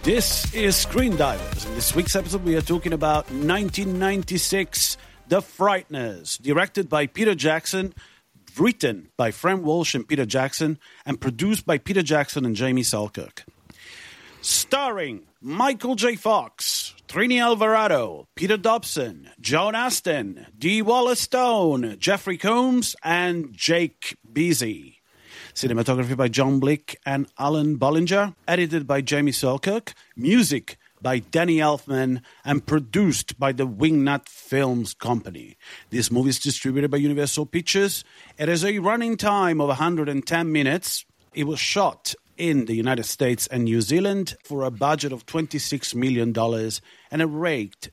This is Screen Divers. In this week's episode, we are talking about 1996, The Frighteners, directed by Peter Jackson, written by Fran Walsh and Peter Jackson, and produced by Peter Jackson and Jamie Selkirk. Starring Michael J. Fox, Trini Alvarado, Peter Dobson, Joan Astin, Dee Wallace-Stone, Jeffrey Combs, and Jake Beazey. Cinematography by John Blick and Alan Bollinger. Edited by Jamie Selkirk. Music by Danny Elfman. And produced by the Wingnut Films Company. This movie is distributed by Universal Pictures. It has a running time of 110 minutes. It was shot in the United States and New Zealand for a budget of $26 million and it raked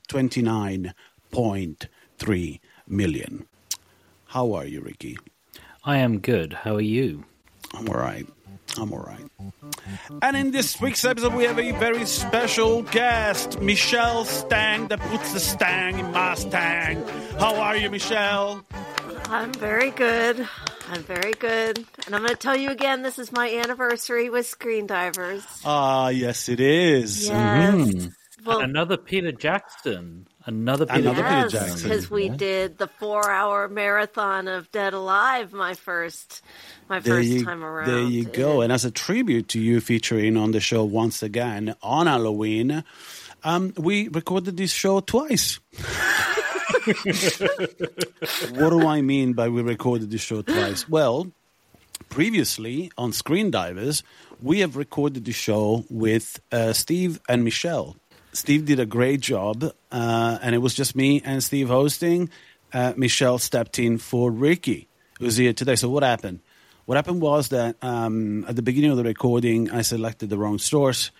$29.3 million. How are you, Ricky? I am good. How are you? I'm all right. And in this week's episode, we have a very special guest, Michelle Stang, that puts the stang in my stang. How are you, Michelle? I'm very good. And I'm going to tell you again, this is my anniversary with Screen Divers. Ah, yes, it is. Yes. Mm-hmm. Well, another Peter Jackson. Peter Jackson. Because we did the 4-hour marathon of Dead Alive my first time around. There you go. And as a tribute to you featuring on the show once again on Halloween, we recorded this show twice. What do I mean by we recorded this show twice? Well, previously on Screen Divers, we have recorded the show with Steve and Michelle. Steve did a great job, and it was just me and Steve hosting. Michelle stepped in for Ricky, who's here today. So what happened? What happened was that at the beginning of the recording, I selected the wrong source.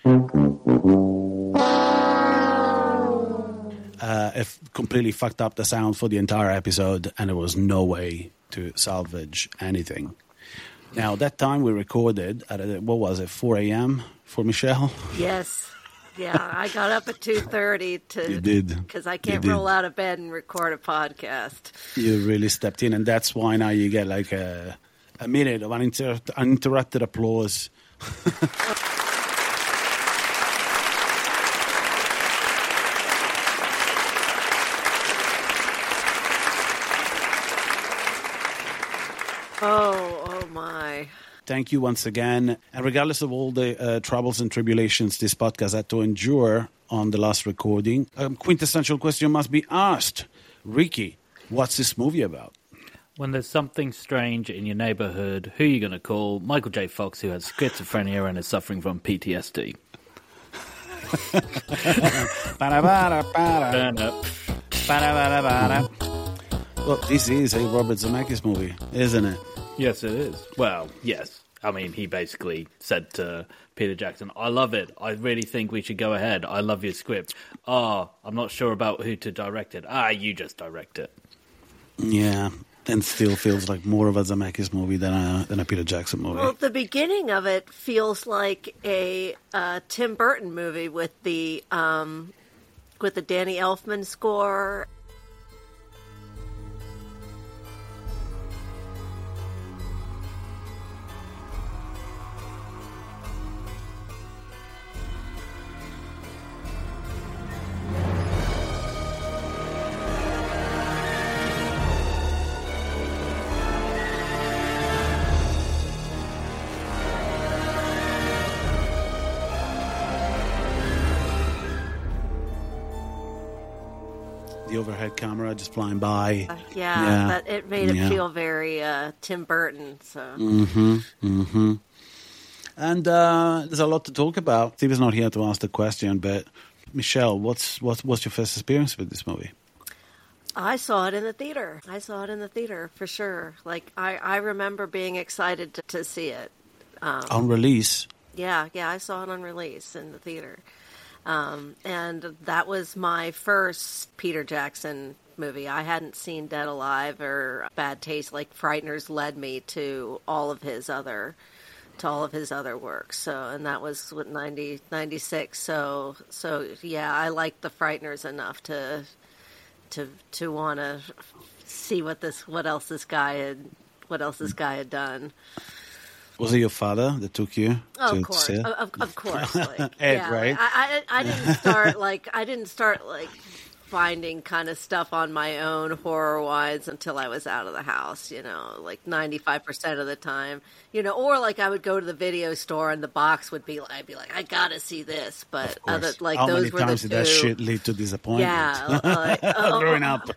It completely fucked up the sound for the entire episode, and there was no way to salvage anything. Now, that time we recorded at, 4 a.m. for Michelle? Yes. Yeah, I got up at 2:30 to. You did. Because I can't roll out of bed and record a podcast. You really stepped in, and that's why now you get like a minute of uninterrupted applause. Oh my. Thank you once again. And regardless of all the troubles and tribulations this podcast had to endure on the last recording, a quintessential question must be asked. Ricky, what's this movie about? When there's something strange in your neighborhood, who are you going to call? Michael J. Fox, who has schizophrenia and is suffering from PTSD. Well, this is a Robert Zemeckis movie, isn't it? Yes, it is. Well, yes. I mean, he basically said to Peter Jackson, I love it. I really think we should go ahead. I love your script. I'm not sure about who to direct it. You just direct it. Yeah, and still feels like more of a Zemeckis movie than a Peter Jackson movie. Well, the beginning of it feels like a Tim Burton movie with the Danny Elfman score. The overhead camera just flying by. But it made it feel very Tim Burton. So. And there's a lot to talk about. Steve is not here to ask the question, but Michelle, what's your first experience with this movie? I saw it in the theater. For sure. Like I remember being excited to see it on release. Yeah, I saw it on release in the theater. And that was my first Peter Jackson movie. I hadn't seen Dead Alive or Bad Taste. Like Frighteners led me to all of his other works. So, and that was what 96. So yeah, I liked the Frighteners enough to want to see what else this guy had done. Was it your father that took you Oh, to of course, see it? of course. Like, Ed, yeah, right? I didn't start finding kind of stuff on my own horror wise until I was out of the house. 95% of the time. Or I would go to the video store and the box would be. I'd be like, I gotta see this. But How those many were times the did that two. shit lead to disappointment? Yeah, Growing up.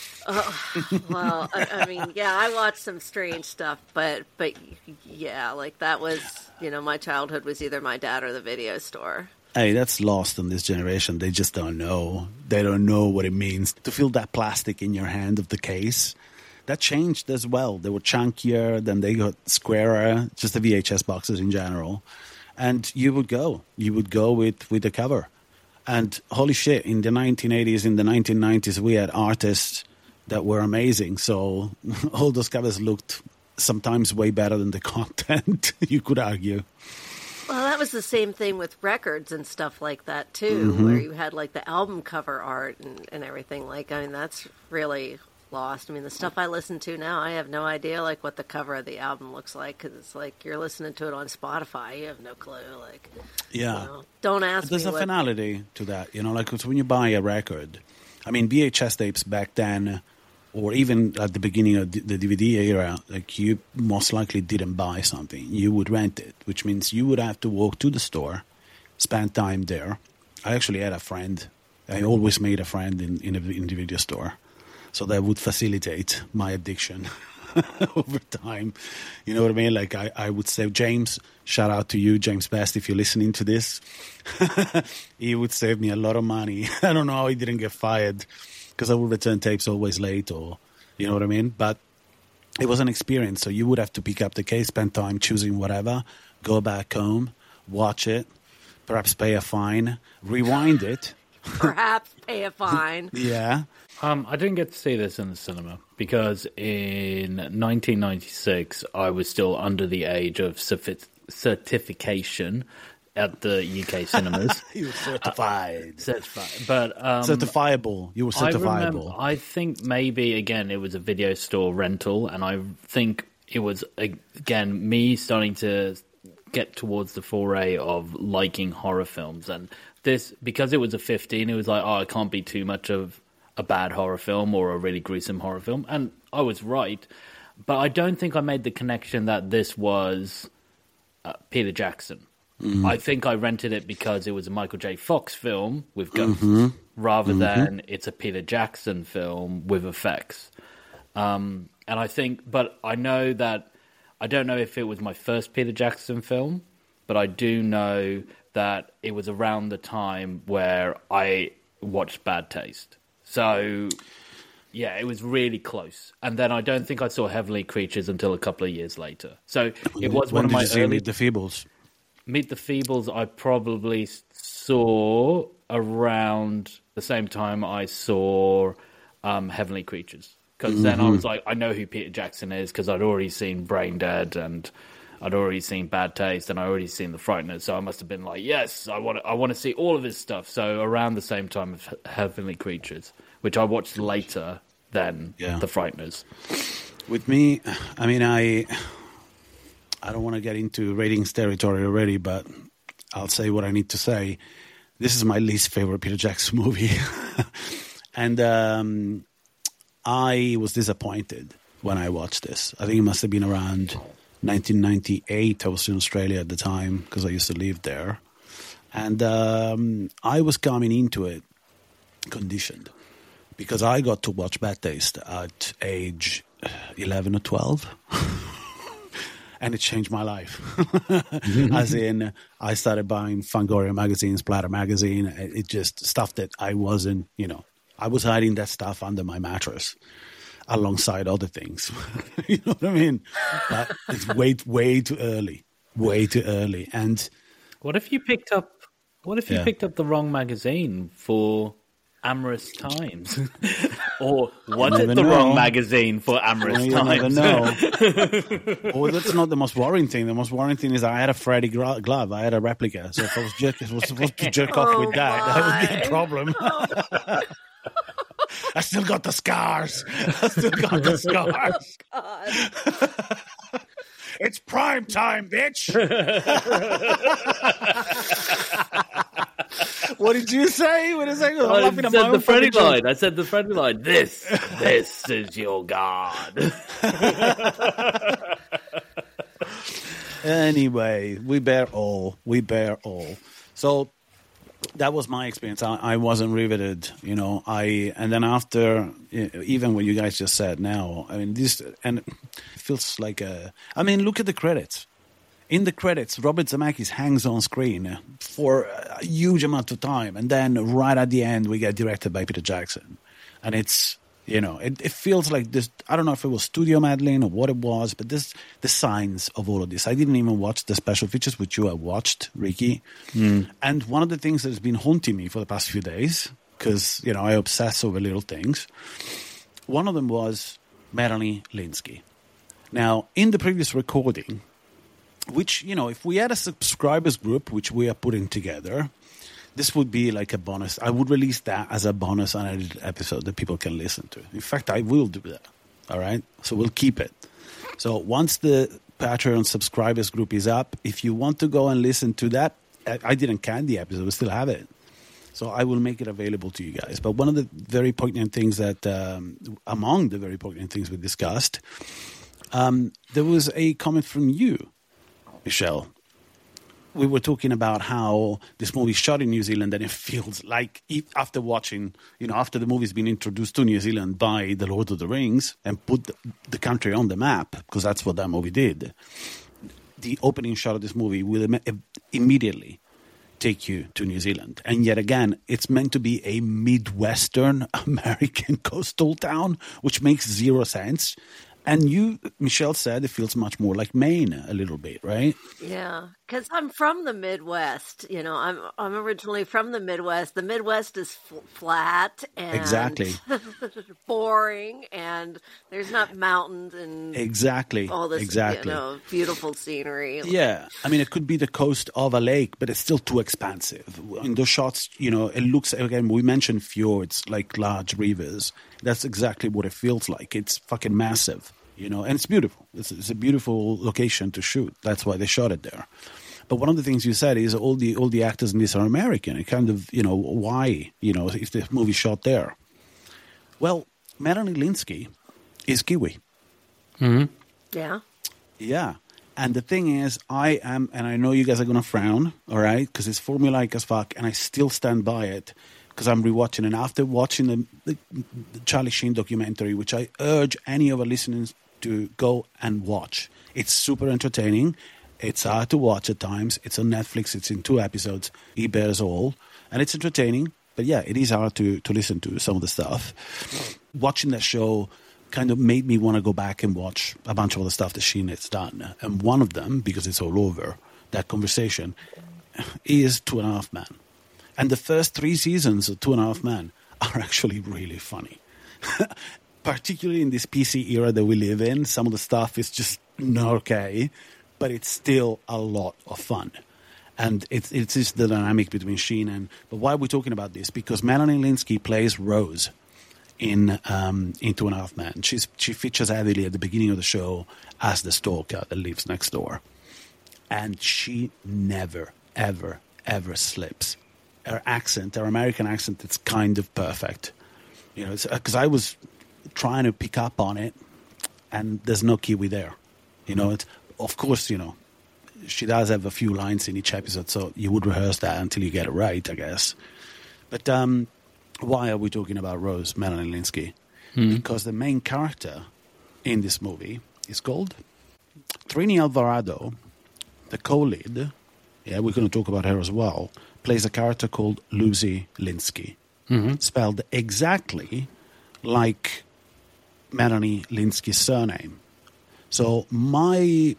well, I mean, yeah, I watched some strange stuff, but yeah, that was, my childhood was either my dad or the video store. Hey, that's lost in this generation. They just don't know. They don't know what it means to feel that plastic in your hand of the case. That changed as well. They were chunkier, then they got squarer, just the VHS boxes in general. And you would go with the cover. And holy shit, in the 1980s, in the 1990s, we had artists that were amazing. So all those covers looked sometimes way better than the content, you could argue. Well, that was the same thing with records and stuff like that, too, where you had, the album cover art and everything. That's really lost. I mean, the stuff I listen to now, I have no idea, what the cover of the album looks like, because it's you're listening to it on Spotify. You have no clue. Yeah. Don't ask me. There's a finality to that, it's when you buy a record. I mean, VHS tapes back then, or even at the beginning of the DVD era, you most likely didn't buy something. You would rent it, which means you would have to walk to the store, spend time there. I actually had a friend. I always made a friend in the video store. So that would facilitate my addiction over time. You know what I mean? I would say, James, shout out to you, James Best, if you're listening to this. He would save me a lot of money. I don't know how he didn't get fired, because I would return tapes always late, or you know what I mean? But it was an experience. So you would have to pick up the case, spend time choosing whatever, go back home, watch it, perhaps pay a fine, rewind it. Perhaps pay a fine. Yeah. I didn't get to see this in the cinema because in 1996 I was still under the age of certification at the UK cinemas. You were certified. But certifiable. You were certifiable. I think maybe, again, it was a video store rental, and I think it was, again, me starting to get towards the foray of liking horror films. And this, because it was a 15, it was it can't be too much of a bad horror film or a really gruesome horror film. And I was right. But I don't think I made the connection that this was Peter Jackson. Mm. I think I rented it because it was a Michael J. Fox film with ghosts, rather than it's a Peter Jackson film with effects. And I think, but I know that, I don't know if it was my first Peter Jackson film, but I do know that it was around the time where I watched Bad Taste. So, yeah, it was really close. And then I don't think I saw Heavenly Creatures until a couple of years later. So it was one of my early... Meet the Feebles? Meet the Feebles I probably saw around the same time I saw Heavenly Creatures. Because then I was like, I know who Peter Jackson is, because I'd already seen Brain Dead and I'd already seen Bad Taste and I'd already seen The Frighteners. So I must have been like, yes, I want to see all of his stuff. So around the same time of Heavenly Creatures, which I watched later than The Frighteners. With me, I mean, I don't want to get into ratings territory already, but I'll say what I need to say. This is my least favorite Peter Jackson movie. And I was disappointed when I watched this. I think it must have been around 1998. I was in Australia at the time because I used to live there. And I was coming into it conditioned because I got to watch Bad Taste at age 11 or 12. And it changed my life. As in, I started buying Fangoria magazine, Splatter magazine. It just stuff that I wasn't, I was hiding that stuff under my mattress alongside other things. You know what I mean? But it's way too early. Way too early. And what if you picked up the wrong magazine for Amorous Times? Or was it the wrong magazine for Amorous Times? Never know. Well, that's not the most worrying thing. The most worrying thing is I had a Freddy glove. I had a replica. So if I was supposed to jerk off with that would be a problem. I still got the scars. It's prime time, bitch. What did you say? What is that? I said the friendly line. I said the friendly line. This is your God. Anyway, we bear all. So that was my experience. I wasn't riveted, and then after, even what you guys just said now, I mean, this, and it feels like look at the credits. In the credits, Robert Zemeckis hangs on screen for a huge amount of time, and then right at the end, we get directed by Peter Jackson, and it's. It feels like this. I don't know if it was studio meddling or what it was, but the signs of all of this. I didn't even watch the special features, which you have watched, Ricky. And one of the things that has been haunting me for the past few days, because, I obsess over little things, one of them was Melanie Lynskey. Now, in the previous recording, which, if we had a subscribers group, which we are putting together, this would be like a bonus. I would release that as a bonus unedited episode that people can listen to. In fact, I will do that. All right? So we'll keep it. So once the Patreon subscribers group is up, if you want to go and listen to that, I didn't can the episode. We still have it. So I will make it available to you guys. But one of the very poignant things that, among the very poignant things we discussed, there was a comment from you, Michelle. We were talking about how this movie shot in New Zealand, and it feels like after watching, after the movie's been introduced to New Zealand by The Lord of the Rings and put the country on the map, because that's what that movie did, the opening shot of this movie will immediately take you to New Zealand. And yet again, it's meant to be a Midwestern American coastal town, which makes zero sense. And you, Michelle, said it feels much more like Maine a little bit, right? Yeah, because I'm from the Midwest. I'm originally from the Midwest. The Midwest is flat and exactly boring, and there's not mountains and exactly all this beautiful scenery. Yeah, I mean, it could be the coast of a lake, but it's still too expansive. In those shots, it looks, again, we mentioned fjords, like large rivers. That's exactly what it feels like. It's fucking massive, and it's beautiful. It's a beautiful location to shoot. That's why they shot it there. But one of the things you said is all the actors in this are American. And kind of, why, if the movie shot there. Well, Melanie Lynskey is Kiwi. Mm-hmm. Yeah. Yeah. And the thing is, I am, and I know you guys are going to frown, all right, because it's formulaic as fuck, and I still stand by it. Because I'm rewatching, and after watching the Charlie Sheen documentary, which I urge any of our listeners to go and watch. It's super entertaining. It's hard to watch at times. It's on Netflix. It's in 2 episodes. He bears all. And it's entertaining. But yeah, it is hard to listen to some of the stuff. Watching that show kind of made me want to go back and watch a bunch of other stuff that Sheen has done. And one of them, because it's all over, that conversation, is 2.5 Men. And the first 3 seasons of 2.5 Men are actually really funny. Particularly in this PC era that we live in, some of the stuff is just not okay, but it's still a lot of fun. And it's just the dynamic between Sheen and... But why are we talking about this? Because Melanie Lynskey plays Rose in 2.5 Men. She features heavily at the beginning of the show as the stalker that lives next door. And she never, ever, ever slips. Her accent, her American accent, it's kind of perfect. Because I was trying to pick up on it, and there's no Kiwi there. Of course, she does have a few lines in each episode, so you would rehearse that until you get it right, I guess. But why are we talking about Rose, Melanie Lynskey? Because the main character in this movie is called Trini Alvarado, the co-lead. Yeah, we're going to talk about her as well. Plays a character called Lucy Lynskey, spelled exactly like Melanie Lynskey's surname. So my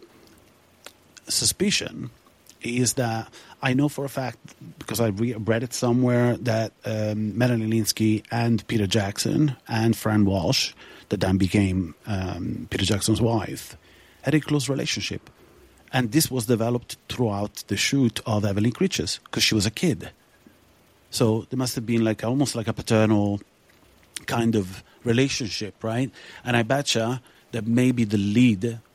suspicion is that I know for a fact, because I read it somewhere, that Melanie Lynskey and Peter Jackson and Fran Walsh, that then became Peter Jackson's wife, had a close relationship. And this was developed throughout the shoot of Evelyn Creatures, because she was a kid. So there must have been almost like a paternal kind of relationship, right? And I betcha that maybe the lead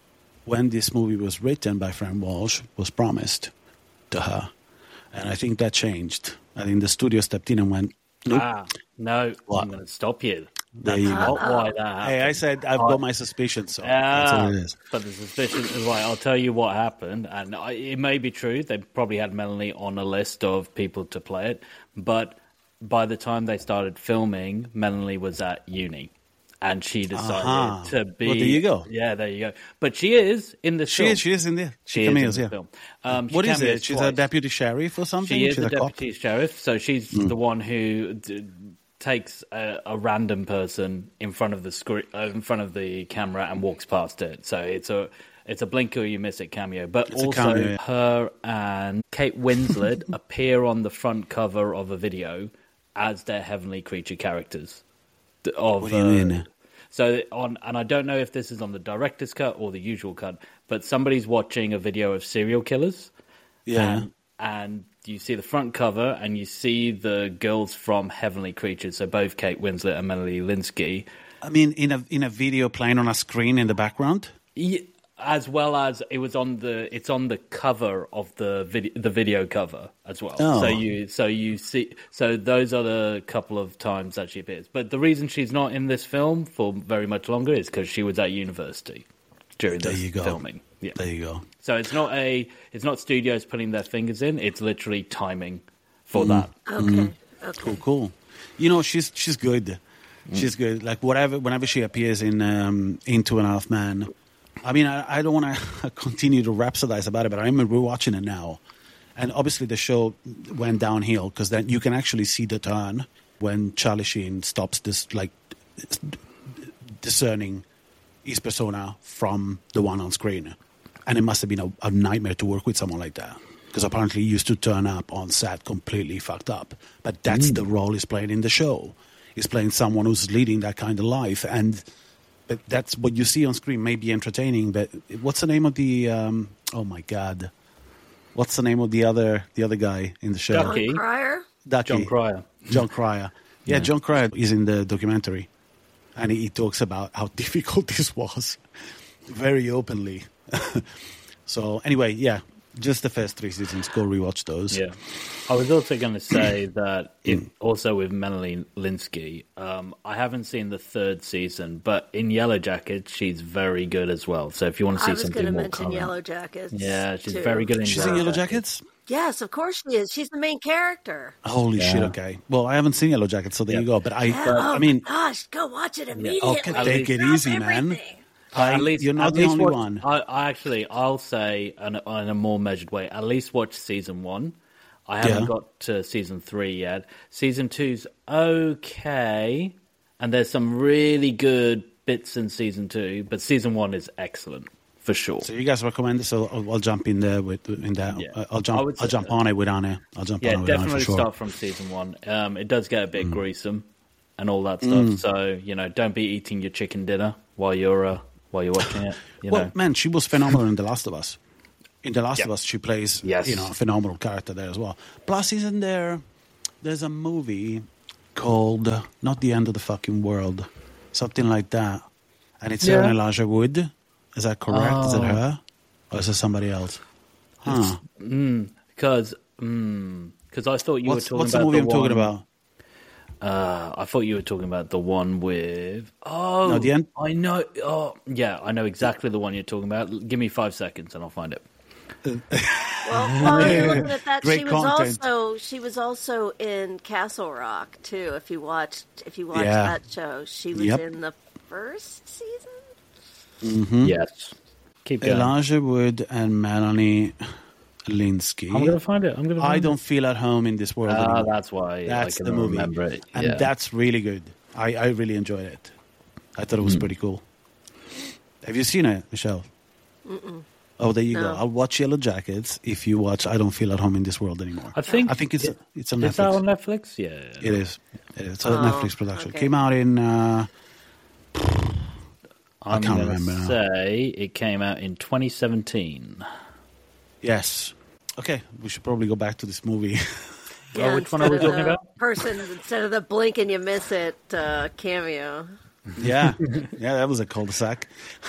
when this movie was written by Fran Walsh, was promised to her. And I think that changed. I think the studio stepped in and went, nope. No, What? I'm going to stop you. There That's you go. not why that happened. Hey, I said I've got my suspicions, so that's what it is. But the suspicion is right. I'll tell you what happened, and it may be true. They probably had Melanie on a list of people to play it, but by the time they started filming, Melanie was at uni, and she decided to be. Well, there you go. Yeah, there you go. But she is in the film. She is in there. She cameos, is in yeah. the film. What is cameos it? She's twice. a deputy sheriff or something? She is She's the a cop? deputy sheriff, so she's the one who takes a random person in front of the screen, in front of the camera, and walks past it. So it's a blink or you miss it cameo. But It's a also, cameo, yeah. her and Kate Winslet appear on the front cover of a video as their heavenly creature characters. What do you mean? So and I don't know if this is on the director's cut or the usual cut, but somebody's watching a video of serial killers. Yeah. And you see the front cover, and you see the girls from Heavenly Creatures, so both Kate Winslet and Melanie Linsky, I mean, in a video playing on a screen in the background? as well as it's on the cover of the video cover as well. Oh. So you see, so those are the couple of times that she appears. But the reason she's not in this film for very much longer is because she was at university during this filming. Yeah. There you go. So it's not studios putting their fingers in. It's literally timing for that. Okay. Cool. You know, she's good. She's good. Like whenever she appears in In 2.5 Men. I mean, I don't want to continue to rhapsodize about it, but I remember rewatching it now, and obviously the show went downhill because then you can actually see the turn when Charlie Sheen stops this discerning his persona from the one on screen. And it must have been a nightmare to work with someone like that, because apparently he used to turn up on set completely fucked up. But that's the role he's playing in the show. He's playing someone who's leading that kind of life. But that's what you see on screen may be entertaining. But what's the name of the... oh, my God. What's the name of the other guy in the show? Ducky. John Cryer? Ducky. John Cryer. John Cryer. Yeah, John Cryer is in the documentary. And he talks about how difficult this was. Very openly. So, anyway, yeah. Just the first 3 seasons. Go rewatch those. Yeah. I was also going to say that also with Melanie Linsky, I haven't seen the 3rd season, but in Yellow Jackets, she's very good as well. So if you want to see something more I was going to mention Yellow Jackets. Yeah, she's too. very good in She's in Yellow Jackets? Yes, of course she is. She's the main character. Holy shit, okay. Well, I haven't seen Yellow Jackets, so there you go. But I mean... Gosh, go watch it immediately. Okay, take it easy, man. You're not the only one. I'll say, in a more measured way, at least watch season 1. I haven't got to season 3 yet. Season 2's okay, and there's some really good bits in season 2, but season 1 is excellent for sure. So you guys recommend it? So I'll jump in there in that. Yeah. I'll jump on it with Anna. I'll jump on it with Anna for definitely sure. start from season 1. It does get a bit gruesome and all that stuff. So don't be eating your chicken dinner while you're watching it. Well, man, she was phenomenal in The Last of Us. In The Last of Us, she plays a phenomenal character there as well. Plus, isn't there's a movie called Not the End of the Fucking World, something like that, and it's her and Elijah Wood. Is that correct? Is it her, or is it somebody else? Because I thought you were talking what's about the movie the I'm talking about? I thought you were talking about the one with... Oh, No, the end? I know. Oh, yeah, I know exactly the one you're talking about. Give me 5 seconds and I'll find it. Well, while you're looking at that, Great content. she was also in Castle Rock too. If you watched Yeah. that show, she was in the first season. Mm-hmm. Yes. Keep going. Elijah Wood and Melanie Linsky. I'm going to find it. I don't feel at home in this world anymore. That's why That's I can the movie. remember it. And Yeah. that's really good. I really enjoyed it. I thought it was pretty cool. Have you seen it, Michelle? Mm-mm. Oh, there you go. No. I'll watch Yellow Jackets if you watch I Don't Feel at Home in This World Anymore. I think it's on Is Netflix. that on Netflix? Yeah. It is. It's a Netflix production. okay. Came out in... I'm can't gonna remember now. say it came out in 2017. yes. Okay, we should probably go back to this movie. Which one are we instead of talking the about? instead of the blink and you miss it cameo. Yeah, that was a cul-de-sac.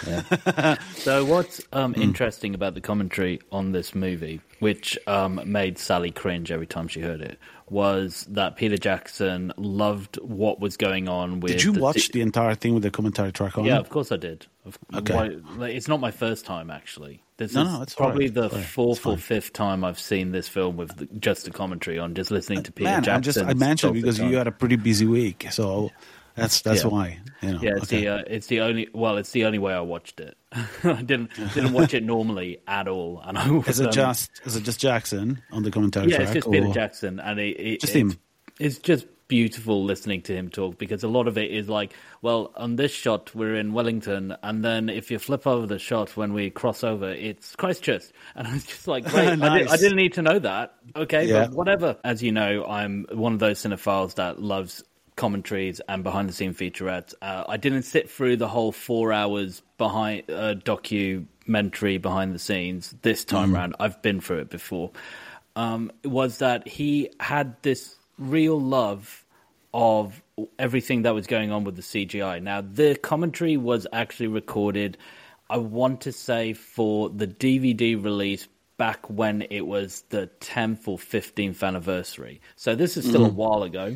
So what's interesting about the commentary on this movie, which made Sally cringe every time she heard it, was that Peter Jackson loved what was going on with... Did you watch the entire thing with the commentary track on? Yeah, of course I did. Okay. It's not my first time, actually. This No, is it's probably right. the Sorry. fourth or fifth time I've seen this film with just the commentary on, just listening to Peter Man, Jackson. I mentioned because you had a pretty busy week, so that's why. Yeah, it's the only way I watched it. I didn't watch it normally at all. And I was, is it just Jackson on the commentary track? Yeah, it's just Peter Jackson, and it's just beautiful listening to him talk, because a lot of it is like, well, on this shot we're in Wellington, and then if you flip over the shot when we cross over, it's Christchurch, and I was just like, great, Nice. I didn't need to know that. Okay, Yeah. but whatever. As you know, I'm one of those cinephiles that loves commentaries and behind-the-scene featurettes. I didn't sit through the whole 4 hours behind documentary behind the scenes this time round. I've been through it before. Was that he had this real love of everything that was going on with the CGI. Now, the commentary was actually recorded, I want to say, for the DVD release back when it was the 10th or 15th anniversary. So this is still a while ago.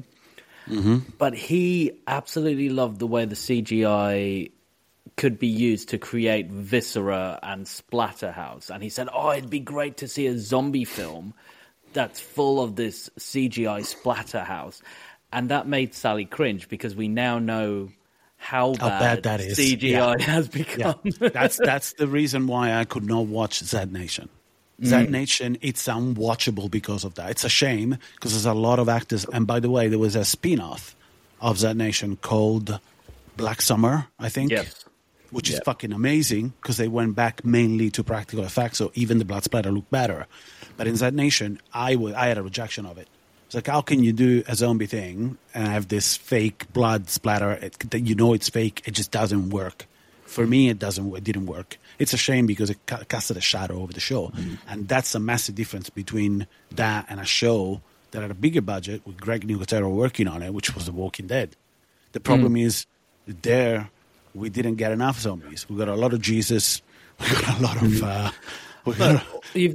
But he absolutely loved the way the CGI could be used to create viscera and Splatterhouse. And he said, it'd be great to see a zombie film that's full of this CGI Splatterhouse. And that made Sally cringe, because we now know how bad that is. CGI has become. Yeah. That's the reason why I could not watch Z Nation. Z Nation, it's unwatchable because of that. It's a shame, because there's a lot of actors. And by the way, there was a spin-off of Z Nation called Black Summer, I think. Yes. Which is fucking amazing, because they went back mainly to practical effects, so even the blood splatter looked better. But in Z Nation, I had a rejection of it. It's like, how can you do a zombie thing and have this fake blood splatter? It's fake. It just doesn't work. For me, it didn't work. It's a shame, because it casted a shadow over the show. And that's a massive difference between that and a show that had a bigger budget with Greg Nicotero working on it, which was The Walking Dead. The problem is there we didn't get enough zombies. We got a lot of Jesus. We got a lot of...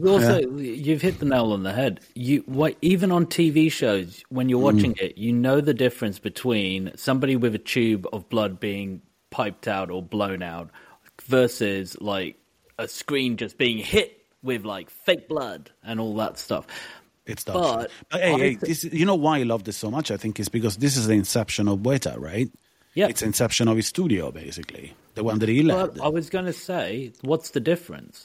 You've hit the nail on the head. Even on TV shows, when you're watching it, you know the difference between somebody with a tube of blood being piped out or blown out versus like a screen just being hit with like fake blood and all that stuff. It's dog shit. But hey, you know why I love this so much? I think it's because this is the inception of Weta, right? Yeah, it's inception of his studio, basically, the one that he led. But I was going to say, what's the difference?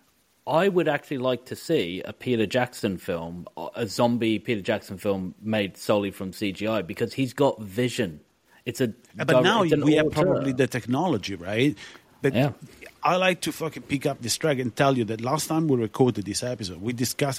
I would actually like to see a Peter Jackson film, a zombie Peter Jackson film made solely from CGI, because he's got vision. But now we have probably the technology, right? But I like to fucking pick up this track and tell you that last time we recorded this episode, we discussed,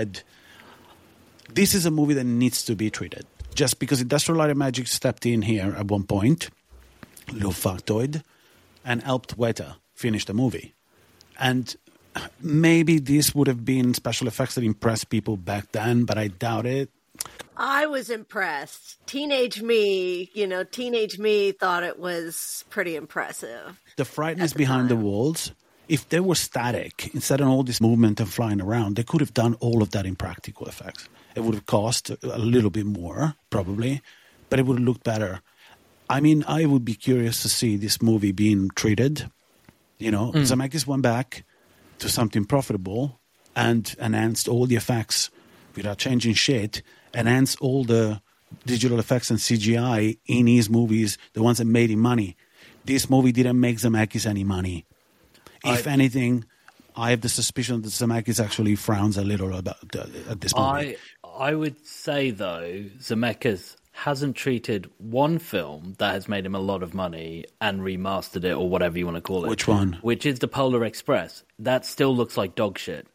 this is a movie that needs to be treated. Just because Industrial Light and Magic stepped in here at one point, little factoid, and helped Weta finish the movie. And maybe this would have been special effects that impressed people back then, but I doubt it. I was impressed. Teenage me thought it was pretty impressive. The Frighteners behind the walls, if they were static, instead of all this movement and flying around, they could have done all of that in practical effects. It would have cost a little bit more, probably, but it would have looked better. I mean, I would be curious to see this movie being treated. Zemeckis went back to something profitable and enhanced all the effects without changing shit, enhanced all the digital effects and CGI in his movies, the ones that made him money. This movie didn't make Zemeckis any money. If anything, I have the suspicion that Zemeckis actually frowns a little at this movie. I would say, though, Zemeckis hasn't treated one film that has made him a lot of money and remastered it, or whatever you want to call it. Which one? Which is The Polar Express. That still looks like dog shit.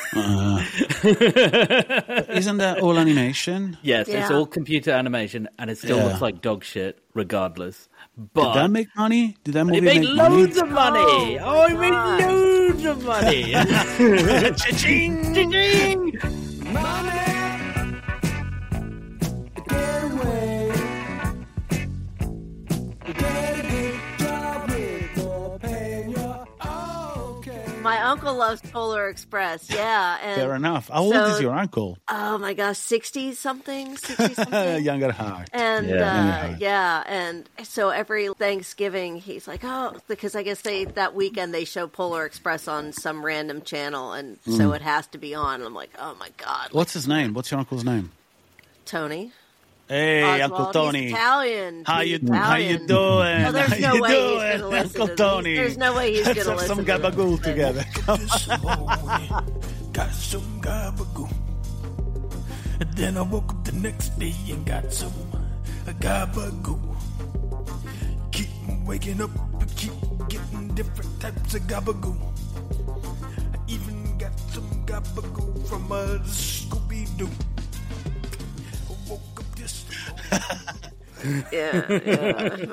Isn't that all animation? Yes, it's all computer animation, and it still looks like dog shit, regardless. But did that make money? Did that movie make make loads money? of money? Oh, it made loads of money! Cha-ching! Cha-ching! Get away. Get loves Polar Express. Yeah. And Fair enough. How old is your uncle? Oh my gosh, 60-something, 60-something. Younger heart. And Yeah. And so every Thanksgiving he's like, oh, because I guess that weekend they show Polar Express on some random channel, and so it has to be on. And I'm like, oh my god. What's his name? What's your uncle's name? Tony. Hey, Oswald. Uncle Tony. He's Italian. How you doing? Well, there's no way he's going to listen Uncle to Tony. There's no way he's going to Let's have listen some to gabagool this. together. Got some gabagool. And then I woke up the next day and got some gabagool. Keep waking up and keep getting different types of gabagool. I even got some gabagool from Scooby-Doo. I woke up this Yeah.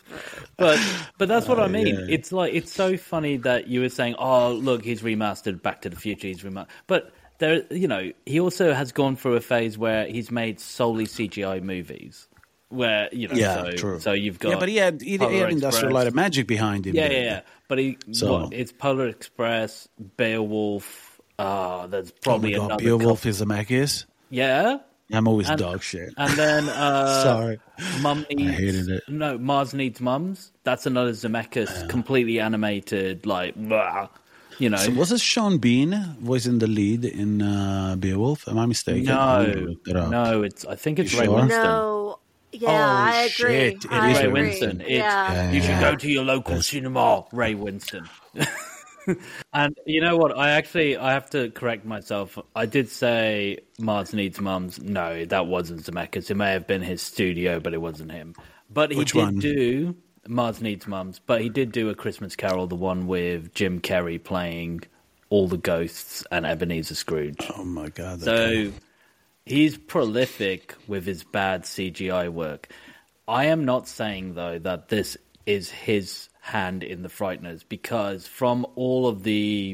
But that's what I mean. yeah. It's like, it's so funny that you were saying, oh, look, he's remastered Back to the Future. But there, he also has gone through a phase where he's made solely CGI movies. Where true. So you've got But he had Industrial Light of Magic behind him. Yeah. But it's Polar Express, Beowulf. There's probably oh my God, another. Beowulf is Zemeckis. Yeah. I'm always dog shit. And then Sorry. Mum Needs, I hated it. No, Mars Needs Mums. That's another Zemeckis, completely animated, like, blah, So was it Sean Bean voicing the lead in Beowulf? Am I mistaken? No, I think it's You Ray sure? Winston. No. Yeah, Oh, I agree. shit. It I is Ray agree. Winston. Yeah. You should go to your local cinema, Ray Winston. And you know what? I have to correct myself. I did say Mars Needs Mums. No, that wasn't Zemeckis. It may have been his studio, but it wasn't him. But he Which did one? do Mars Needs Mums. But he did do A Christmas Carol, the one with Jim Carrey playing all the ghosts and Ebenezer Scrooge. Oh my God. So he's prolific with his bad CGI work. I am not saying, though, that this is his hand in the Frighteners, because from all of the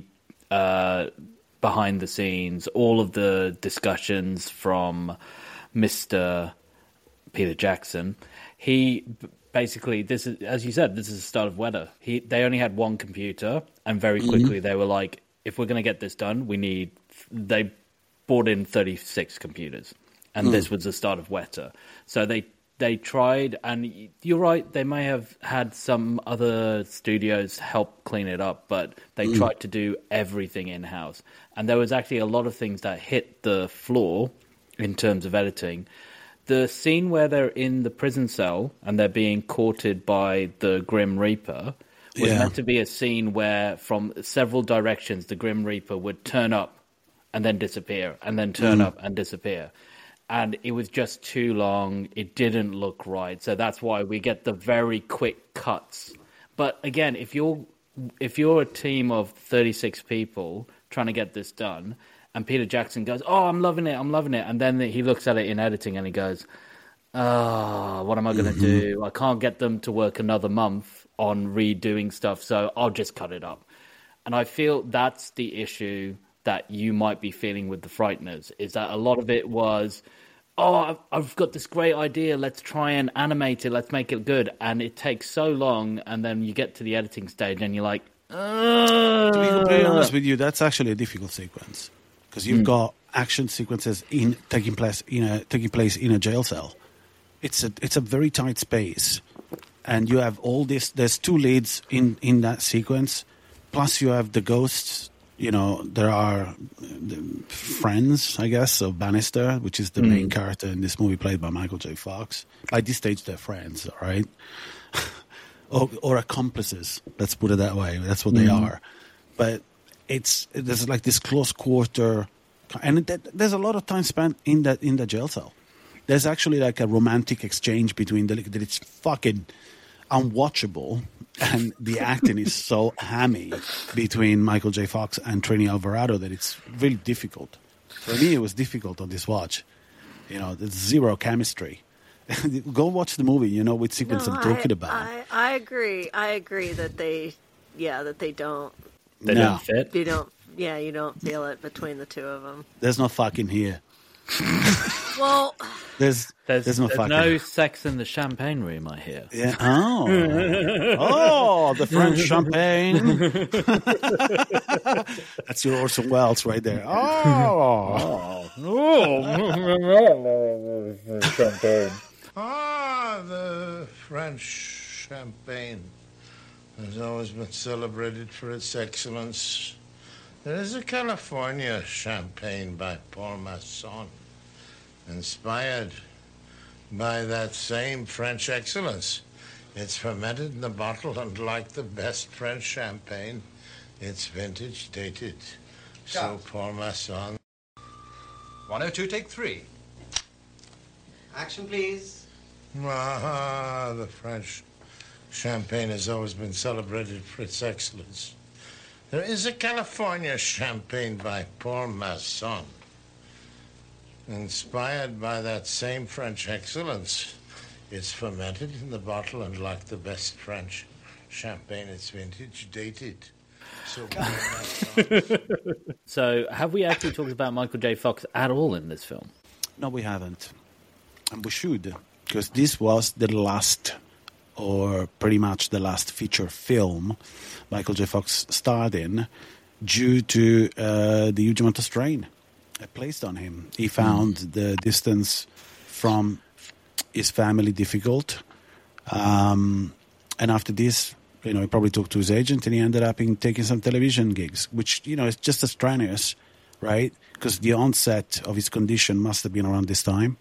behind the scenes, all of the discussions from Mr. Peter Jackson, he basically, this is, as you said, this is the start of Weta. They only had one computer, and very quickly they were like, if we're going to get this done, they bought in 36 computers, and this was the start of Weta. So they tried, and you're right, they may have had some other studios help clean it up, but they tried to do everything in-house. And there was actually a lot of things that hit the floor in terms of editing. The scene where they're in the prison cell and they're being courted by the Grim Reaper was meant to be a scene where from several directions the Grim Reaper would turn up and then disappear, and then turn up and disappear. And it was just too long. It didn't look right. So that's why we get the very quick cuts. But again, if you're a team of 36 people trying to get this done, and Peter Jackson goes, oh, I'm loving it. And then he looks at it in editing and he goes, oh, what am I going to do? I can't get them to work another month on redoing stuff, so I'll just cut it up. And I feel that's the issue that you might be feeling with the Frighteners, is that a lot of it was, oh, I've got this great idea, let's try and animate it, let's make it good, and it takes so long, and then you get to the editing stage and you're like, To be completely honest with you, that's actually a difficult sequence, because you've got action sequences taking place in a jail cell. It's a very tight space, and you have all this. There's two leads in that sequence, plus you have the ghosts. There are the friends, I guess, of Bannister, which is the main character in this movie, played by Michael J. Fox. By this stage, they're friends, all right? or accomplices, let's put it that way. That's what they are. But there's like this close quarter, and there's a lot of time spent in the jail cell. There's actually like a romantic exchange between that it's fucking unwatchable, and the acting is so hammy between Michael J. Fox and Trini Alvarado that it's really difficult. For me, it was difficult on this watch. There's zero chemistry. Go watch the movie, which sequence I'm talking about. I agree. I agree that they don't. They don't fit. You don't feel it between the two of them. There's no fucking here. Well, There's no fucking. no sex in the champagne room, I hear. Yeah. Oh, the French champagne. That's your Orson Welles right there. Champagne. The French champagne has always been celebrated for its excellence. There is a California champagne by Paul Masson, inspired by that same French excellence. It's fermented in the bottle, and like the best French champagne, it's vintage dated. So Paul Masson. 102, take 3. Action, please. The French champagne has always been celebrated for its excellence. There is a California champagne by Paul Masson, inspired by that same French excellence. It's fermented in the bottle, and like the best French champagne, it's vintage dated. So, Paul Masson. So, have we actually talked about Michael J. Fox at all in this film? No, we haven't. And we should, because this was the last, or pretty much the last feature film Michael J. Fox starred in due to the huge amount of strain placed on him. He found the distance from his family difficult. And after this, he probably talked to his agent, and he ended up taking some television gigs, which, is just as strenuous, right? Because the onset of his condition must have been around this time.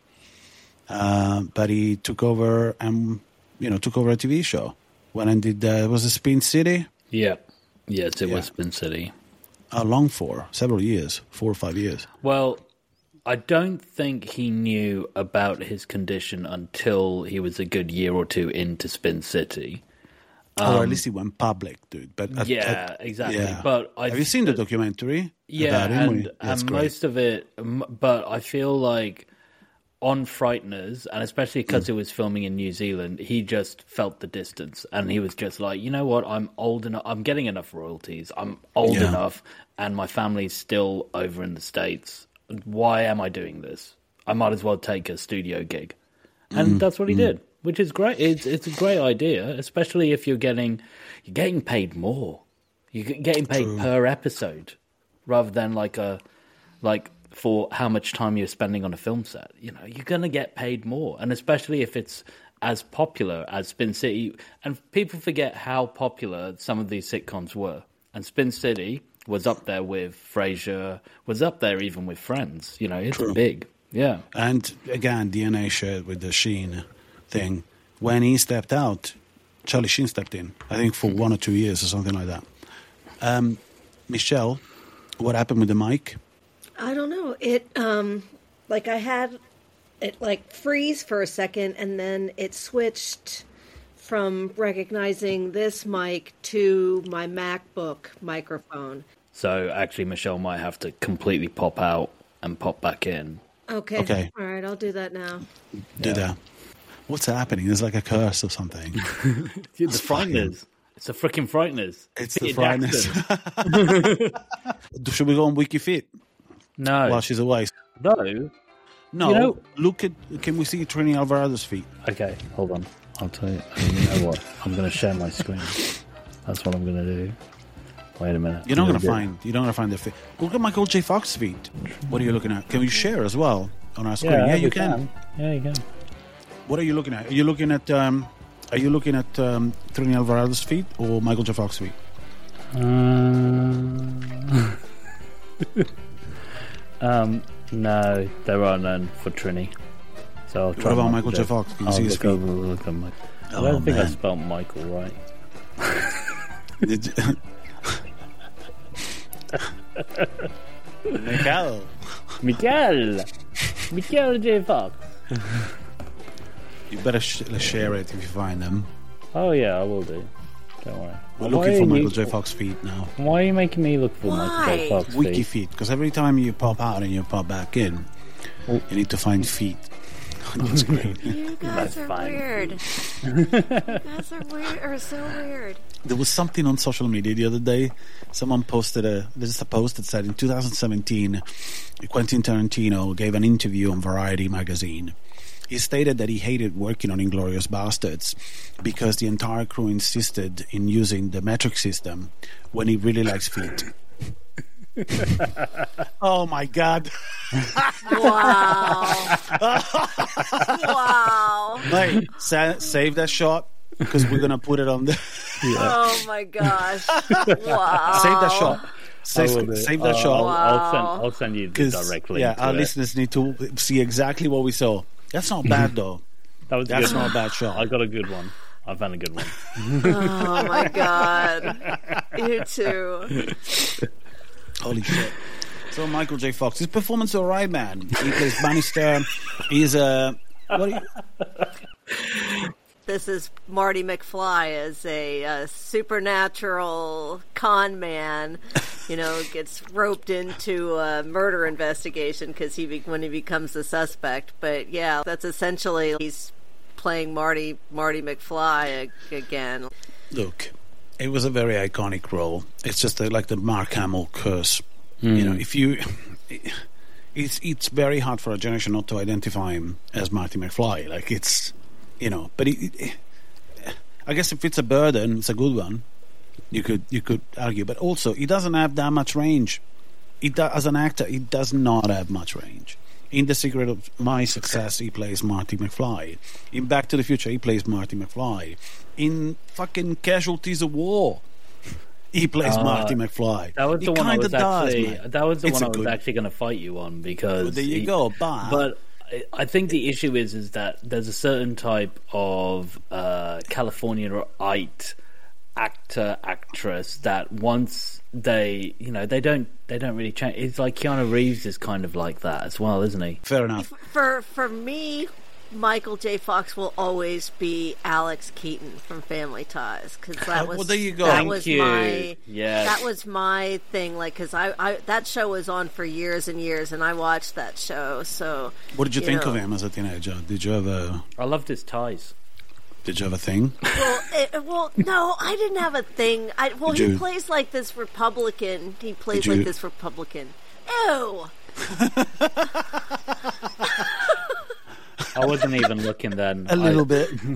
But he took over and, took over a TV show. When and did, was it Spin City? Yeah. Yes, it was Spin City. How long for? Several years, 4 or 5 years. Well, I don't think he knew about his condition until he was a good year or two into Spin City. Or at least he went public, dude. But exactly. Yeah. But have you seen the documentary? Yeah, about him? and most of it. But I feel like on Frighteners, and especially because it was filming in New Zealand, he just felt the distance, and he was just like, you know what? I'm old enough. I'm getting enough royalties. I'm old enough, and my family's still over in the States. Why am I doing this? I might as well take a studio gig, and that's what he did. Which is great. It's a great idea, especially if you're getting paid more. You're getting paid per episode, rather than like for how much time you're spending on a film set. You're gonna get paid more, and especially if it's as popular as Spin City. And people forget how popular some of these sitcoms were. And Spin City was up there with Frasier. Was up there even with Friends. It's big. Yeah. And again, DNA shared with the Sheen thing. When he stepped out, Charlie Sheen stepped in, I think for 1 or 2 years or something like that. Michelle, what happened with the mic? I don't know. It I had it freeze for a second, and then it switched from recognizing this mic to my MacBook microphone. So actually, Michelle might have to completely pop out and pop back in. Okay. All right, I'll do that now. Do that. What's happening? There's like a curse or something. It's Frighteners. It's a freaking Frighteners. It's the Frighteners. Should we go on WikiFit? No. While she's away. No. Look at. Can we see Trini Alvarado's feet? Okay, hold on. I'll tell you. You know what? I'm going to share my screen. That's what I'm going to do. Wait a minute. You're not going to find the feet. Look at Michael J. Fox's feet. What are you looking at? Can we share as well on our screen? Yeah, you can. Yeah, you can. What are you looking at? Are you looking at Trini Alvarado's feet or Michael J. Fox's feet? No, there are none for Trini. So I'll try. What about Michael J. Fox? Can you see his feet? Look at Michael. I don't think I spelled Michael right. Did you? Michael J. Fox. You better share it if you find them. Oh yeah, I will do. Don't worry. We're looking for Michael J. Fox feet now. Why are you making me look for Michael J. Fox feet? Wiki feet, because every time you pop out and you pop back in, you need to find feet on your screen. You guys are weird. You guys are so weird. There was something on social media the other day. Someone posted there's a post that said in 2017, Quentin Tarantino gave an interview on Variety magazine. He stated that he hated working on Inglourious Bastards because the entire crew insisted in using the metric system when he really likes feet. Oh my God. Wow. Wow. Hey, save that shot because we're going to put it on the... Oh my gosh. Wow. Save that shot. Save that shot. I'll send you the direct link. Yeah, to our it. listeners need to see exactly what we saw. That's not bad, though. That's That's not a bad shot. I got a good one. I found a good one. Oh my God. You too. Holy shit. So Michael J. Fox, his performance is alright, man. He plays Bannister. He's a... This is Marty McFly as a supernatural con man, gets roped into a murder investigation because when he becomes the suspect. But yeah, that's essentially he's playing Marty McFly again. Look, it was a very iconic role. It's just like the Mark Hamill curse. If you... It's very hard for a generation not to identify him as Marty McFly. Like, it's... but I guess if it's a burden, it's a good one. You could argue, but also he doesn't have that much range. As an actor, he does not have much range. In The Secret of My Success, he plays Marty McFly. In Back to the Future, he plays Marty McFly. In fucking Casualties of War, he plays Marty McFly. That was the one I was actually actually going to fight you on because well, there you go. But I think the issue is that there's a certain type of Californianite actress that once they don't really change. It's like Keanu Reeves is kind of like that as well, isn't he? Fair enough. For me, Michael J. Fox will always be Alex Keaton from Family Ties because that was well, there you go. That Thank was you. my Yes. that was my thing. Like because I that show was on for years and years, and I watched that show. So What did you think of him as a teenager? Did you have a I loved his ties. thing? Well, no, I didn't have a thing. He plays like this Republican. He plays like this Republican. Ew. I wasn't even looking then. A little bit. Ew.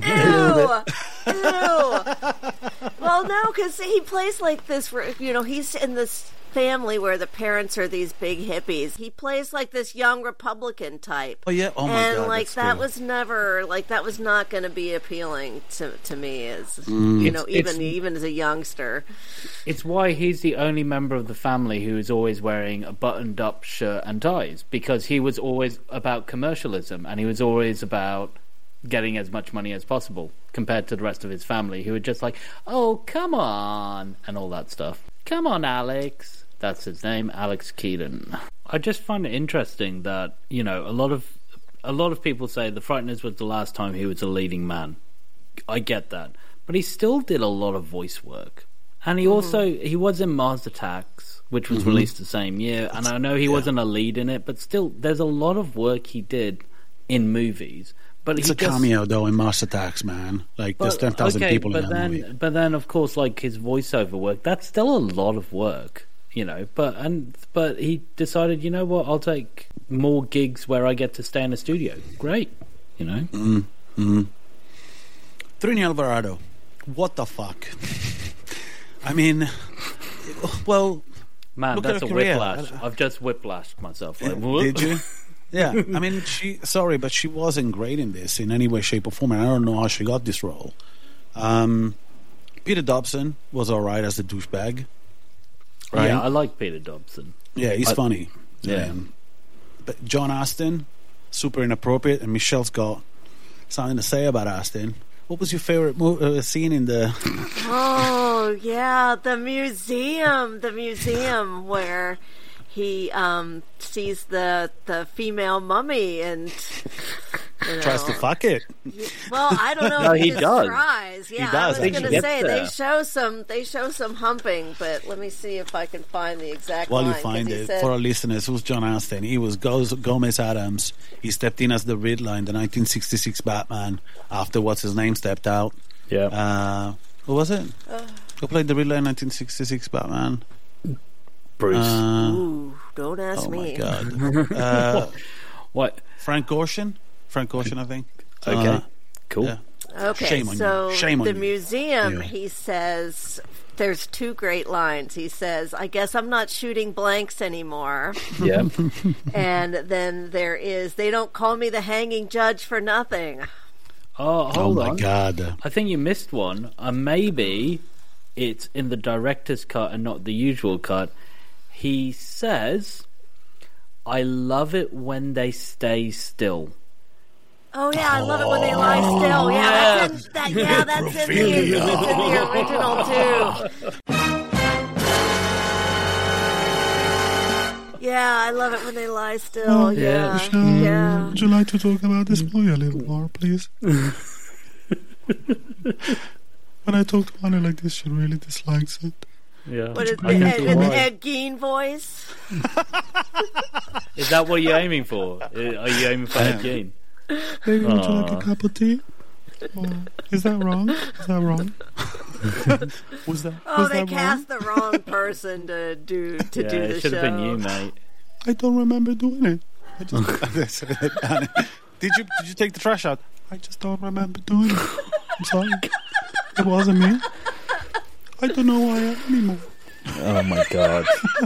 Well, no, because he plays like this. He's in this family where the parents are these big hippies. He plays like this young Republican type. Oh yeah. Oh my and God. like that's that cool. was never that was not going to be appealing to me as even as a youngster. It's why he's the only member of the family who is always wearing a buttoned-up shirt and ties, because he was always about commercialism and he was always about getting as much money as possible compared to the rest of his family who were just like, oh, come on, and all that stuff. Come on, Alex. That's his name, Alex Keaton. I just find it interesting that, a lot of people say The Frighteners was the last time he was a leading man. I get that. But he still did a lot of voice work. And he was in Mars Attacks, which was released the same year. And I know he wasn't a lead in it, but still, there's a lot of work he did in movies. But It's a cameo, though, in Mars Attacks, man. Like, there's 10,000 people in that movie. But then, of course, like his voiceover work, that's still a lot of work, But he decided, you know what, I'll take more gigs where I get to stay in a studio. Great, Trini Alvarado. What the fuck? I mean, well... Man, look that's at a her career. whiplash. I've just whiplashed myself. Like, Did you? Yeah, I mean, but she wasn't great in this in any way, shape, or form, and I don't know how she got this role. Peter Dobson was alright as the douchebag. Right? Yeah, I like Peter Dobson. Yeah, he's funny. Yeah. But John Astin, super inappropriate, and Michelle's got something to say about Astin. What was your favorite scene in the... Oh, yeah, the museum where he sees the female mummy and tries to fuck it. Well, I don't know. No, if he just does. Tries. Yeah, He does. I was going to He say gets they show some humping, but let me see if I can find the exact. While you line, find 'cause he it, said, for our listeners, who's John Astin? He was Gomez Adams. He stepped in as the Riddler in the 1966 Batman after what's his name stepped out. Yeah. Who was it? Who played the Riddler in 1966 Batman? Bruce. Ooh, don't ask Oh my me. God. What? Frank Gorshin, I think. Okay. Cool. Yeah. Okay, Shame on you. so Shame on the you. museum, Yeah. he says, there's two great lines. He says, I guess I'm not shooting blanks anymore. Yeah. And then there is, they don't call me the hanging judge for nothing. Oh, hold my on. God. I think you missed one. Maybe it's in the director's cut and not the usual cut. He says, I love it when they stay still. Oh yeah, I love it when they lie still. Yeah, that's in the original too. Yeah, I love it when they lie still. Yeah. Would you like to talk about this movie a little more, please? When I talk to Anna like this, she really dislikes it. Yeah. What is I can see the why. Ed Gein voice? Is that what you're aiming for? Are you aiming for Ed Gein? Baby, would you like a cup of tea? Oh, is that wrong? Was that? Oh, they cast the wrong person to do the It should show. have been you, mate. I don't remember doing it. Did you take the trash out? I just don't remember doing it. I'm sorry. It wasn't me. I don't know who I am anymore. Oh my god.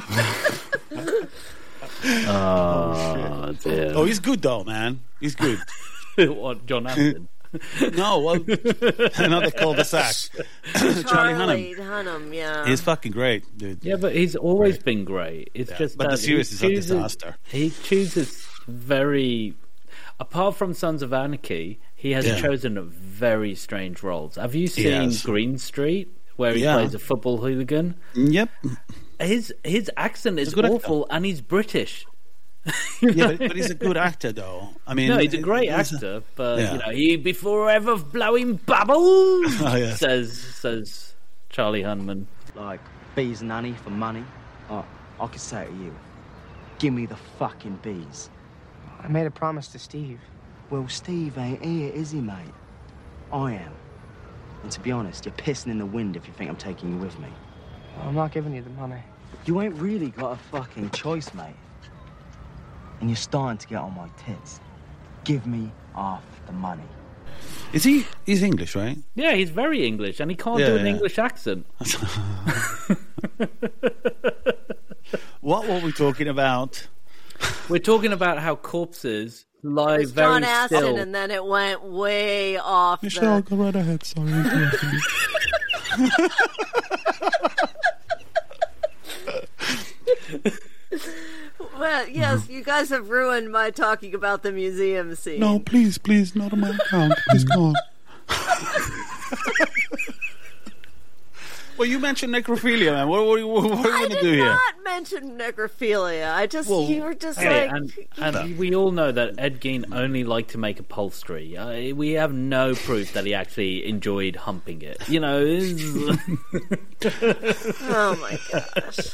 Oh dear. Oh, he's good though, man. He's good. What, John Hampton? No, well, another cul-de-sac. Charlie Hunnam. Hunnam, yeah. He's fucking great, dude. Yeah, but he's always been great. It's just but that the series he is a chooses- disaster. He chooses very... Apart from Sons of Anarchy, he has chosen very strange roles. Have you seen Yes. Green Street, where he plays a football hooligan? Yep. His accent is good actor. awful, and he's British. Yeah, but he's a good actor, though. I mean, No, he's a great he's actor, but yeah. you know, he be forever blowing bubbles. Oh, yes. says Charlie Hunnam. Like bees and honey for money. I could say to you, give me the fucking bees. I made a promise to Steve. Well, Steve ain't here, is he, mate? I am. And to be honest, you're pissing in the wind if you think I'm taking you with me. Well, I'm not giving you the money. You ain't really got a fucking choice, mate. And you're starting to get on my tits. Give me half the money. Is he? He's English, right? Yeah, he's very English, and he can't Yeah, do an yeah. English accent. What were we talking about? We're talking about how corpses lie It was very John Aston, still. and then it went way off. Michelle, go right ahead. Sorry, interrupted you. Well, yes, you guys have ruined my talking about the museum scene. No, please, not on my account. Please go on. Well, you mentioned necrophilia, man. What are we I going to did do here? not mention necrophilia. I just you were just Hey, like and we all know that Ed Gein only liked to make upholstery. We have no proof that he actually enjoyed humping it. You know, oh my gosh.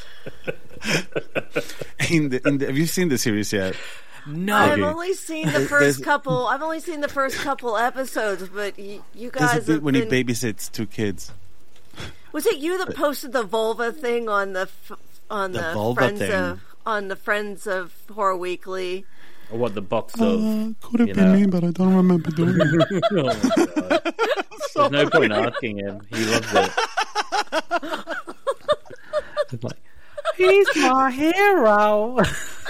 Have you seen the series yet? no. I've only seen the first couple. I've only seen the first couple episodes, but you There's guys a bit have when been. he babysits two kids. Was it you that posted the vulva thing on the vulva thing. Friends of Horror Weekly? Or what, the box of... Could have you been know. me, but I don't remember doing it. Oh my God. There's no point asking him. He loves it. It's like, he's my hero.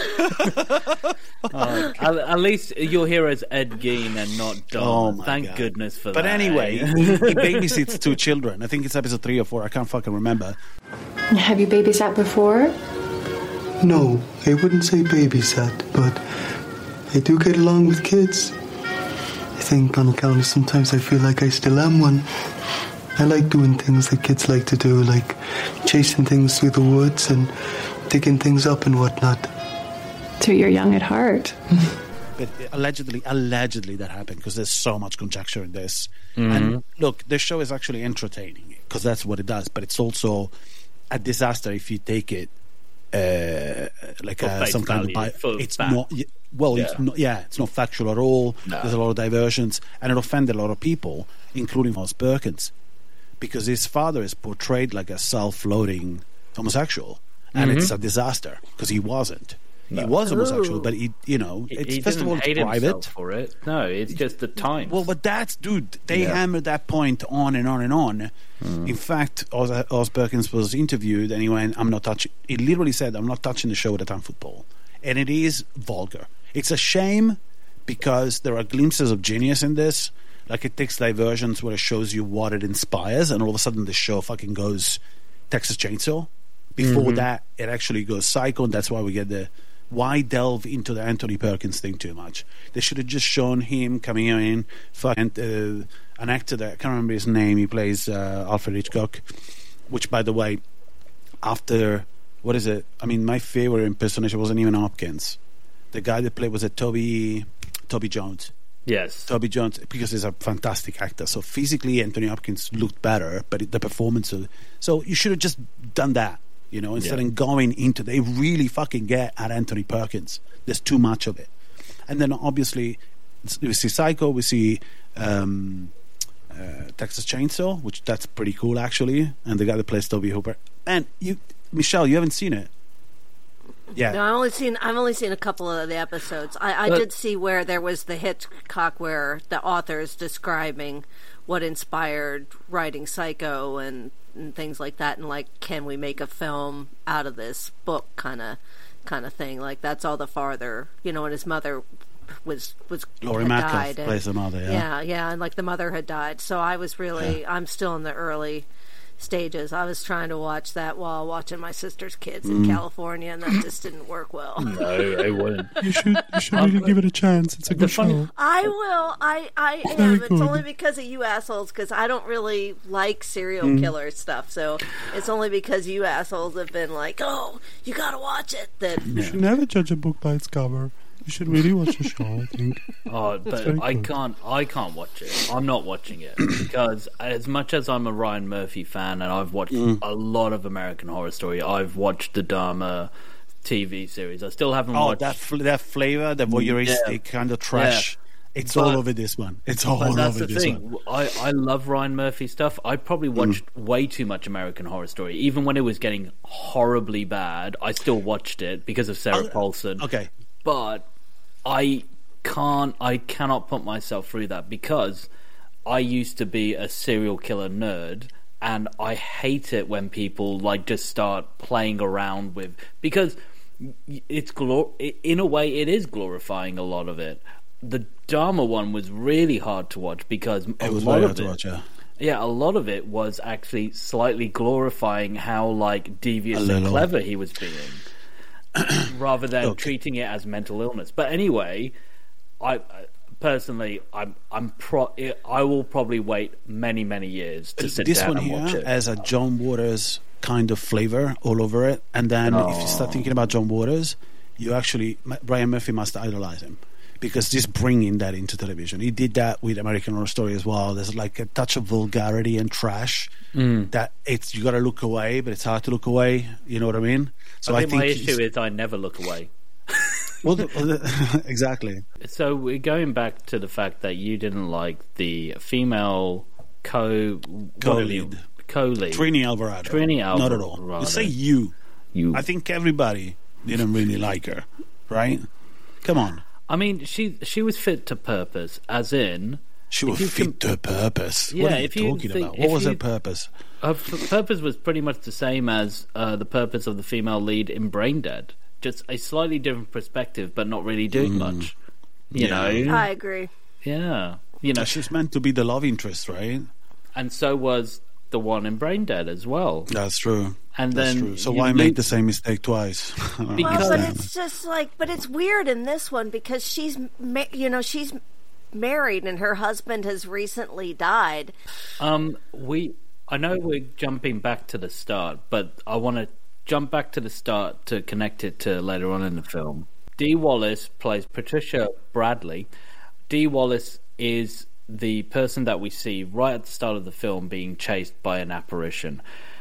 At least your hero's Ed Gein and not Don. Oh my Thank God. goodness for But that. anyway, he babysits two children. I think it's episode 3 or 4. I can't fucking remember. Have you babysat before? No, I wouldn't say babysat, but I do get along with kids. I think on account of sometimes I feel like I still am one. I like doing things that kids like to do, like chasing things through the woods and digging things up and whatnot. So you're young at heart. But allegedly that happened because there's so much conjecture in this. And look, this show is actually entertaining because that's what it does. But it's also a disaster if you take it like For face some kind value, of. for It's fact. not. Well, it's not. Yeah, it's not factual at all. No. There's a lot of diversions, and it offended a lot of people, including Ross Perkins, because his father is portrayed like a self-loathing homosexual. and it's a disaster because he wasn't. He was homosexual, but it's first of all, it's private for it. No, it's just the time. Well, but they hammered that point on and on and on. In fact, Oz Perkins was interviewed, and he went, "I'm not touching." He literally said, "I'm not touching the show with a time football," and it is vulgar. It's a shame because there are glimpses of genius in this. Like it takes diversions where it shows you what it inspires, and all of a sudden the show fucking goes Texas Chainsaw. Before that, it actually goes Psycho, and that's why we get the. Why delve into the Anthony Perkins thing too much? They should have just shown him coming in, an actor that I can't remember his name. He plays Alfred Hitchcock, which, by the way, after what is it? I mean, my favorite impersonation wasn't even Hopkins. The guy that played was Toby Jones. Yes, Toby Jones, because he's a fantastic actor. So physically, Anthony Hopkins looked better, but the performance. So you should have just done that. Instead of going into, they really fucking get at Anthony Perkins. There's too much of it. And then obviously we see Psycho, we see Texas Chainsaw, which that's pretty cool actually, and the guy that plays Toby Hooper. And Michelle, you haven't seen it? Yeah. No, I've only seen a couple of the episodes. I did see where there was the Hitchcock where the author is describing what inspired writing Psycho and things like that, and like, can we make a film out of this book kind of thing? Like that's all the farther, when his mother was Laurie Metcalf plays the mother. Yeah, and like the mother had died. So I was really, I'm still in the early stages. I was trying to watch that while watching my sister's kids in California, and that just didn't work well. No, I wouldn't. You should really give it a chance. It's a good show. I will. I am. It's only because of you assholes, because I don't really like serial killer stuff. So it's only because you assholes have been like, "Oh, you gotta watch it." That you should never judge a book by its cover. You should really watch the show, I think. Oh, but I can't watch it. I'm not watching it because as much as I'm a Ryan Murphy fan and I've watched a lot of American Horror Story, I've watched the Dahmer TV series. I still haven't watched that flavor, the voyeuristic kind of trash. Yeah. It's all over this one. It's all over this one. That's the thing. I love Ryan Murphy stuff. I probably watched way too much American Horror Story. Even when it was getting horribly bad, I still watched it because of Sarah Paulson. Okay. But I cannot put myself through that because I used to be a serial killer nerd, and I hate it when people like just start playing around with, because it's in a way it is glorifying a lot of it. The Dahmer one was really hard to watch because a lot of it was actually slightly glorifying how like devious and clever he was being. Rather than treating it as mental illness. But anyway, I personally, I will probably wait many years to sit down and watch it. This one here has a John Waters kind of flavor all over it, and then if you start thinking about John Waters, Brian Murphy must idolize him, because just bringing that into television. He did that with American Horror Story as well. There's like a touch of vulgarity and trash that you got to look away, but it's hard to look away. You know what I mean? So I think my issue is I never look away. Well, exactly. So we're going back to the fact that you didn't like the female co-lead. Trini Alvarado. Not at all. You say you. I think everybody didn't really like her, right? Come on. I mean, she was fit to purpose, as in... She was fit to purpose? Yeah, what are you talking about? What was her purpose? Her purpose was pretty much the same as the purpose of the female lead in Braindead. Just a slightly different perspective, but not really doing much. You know? I agree. Yeah. She's meant to be the love interest, right? And so was the one in Braindead as well. That's true. And That's true. So why make the same mistake twice? Well, but it's just like, but it's weird in this one because she's married and her husband has recently died. I know we're jumping back to the start, but I want to jump back to the start to connect it to later on in the film. Dee Wallace plays Patricia Bradley. Dee Wallace is the person that we see right at the start of the film being chased by an apparition.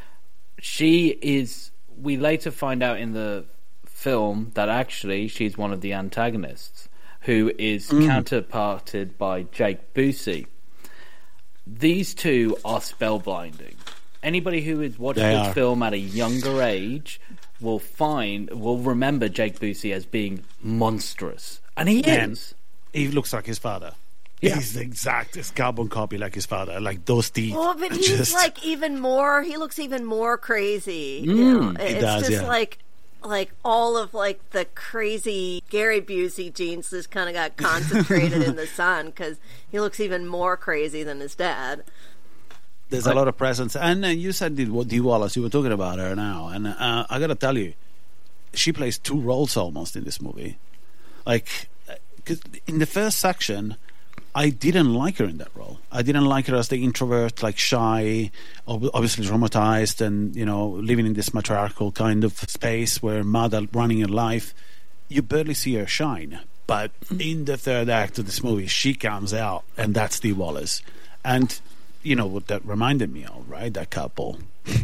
We later find out in the film that actually she's one of the antagonists, who is counterparted by Jake Busey. These two are spellbinding. Anybody who has watched this film at a younger age will remember Jake Busey as being monstrous, and he is. He looks like his father. Yeah. He's the exact carbon copy like his father. Like those teeth. Well, but he's just... like even more. He looks even more crazy. You know? He It's does, just yeah. like all of like the crazy Gary Busey genes just kind of got concentrated in the son because he looks even more crazy than his dad. There's a lot of presence. And you said Dee Wallace, you were talking about her now. And I got to tell you, she plays two roles almost in this movie. Like, 'cause in the first section, I didn't like her in that role. I didn't like her as the introvert, like shy, obviously traumatized, and, you know, living in this matriarchal kind of space where mother running her life. You barely see her shine. But in the third act of this movie, she comes out, and that's Dee Wallace. And... you know what that reminded me of, right? That couple.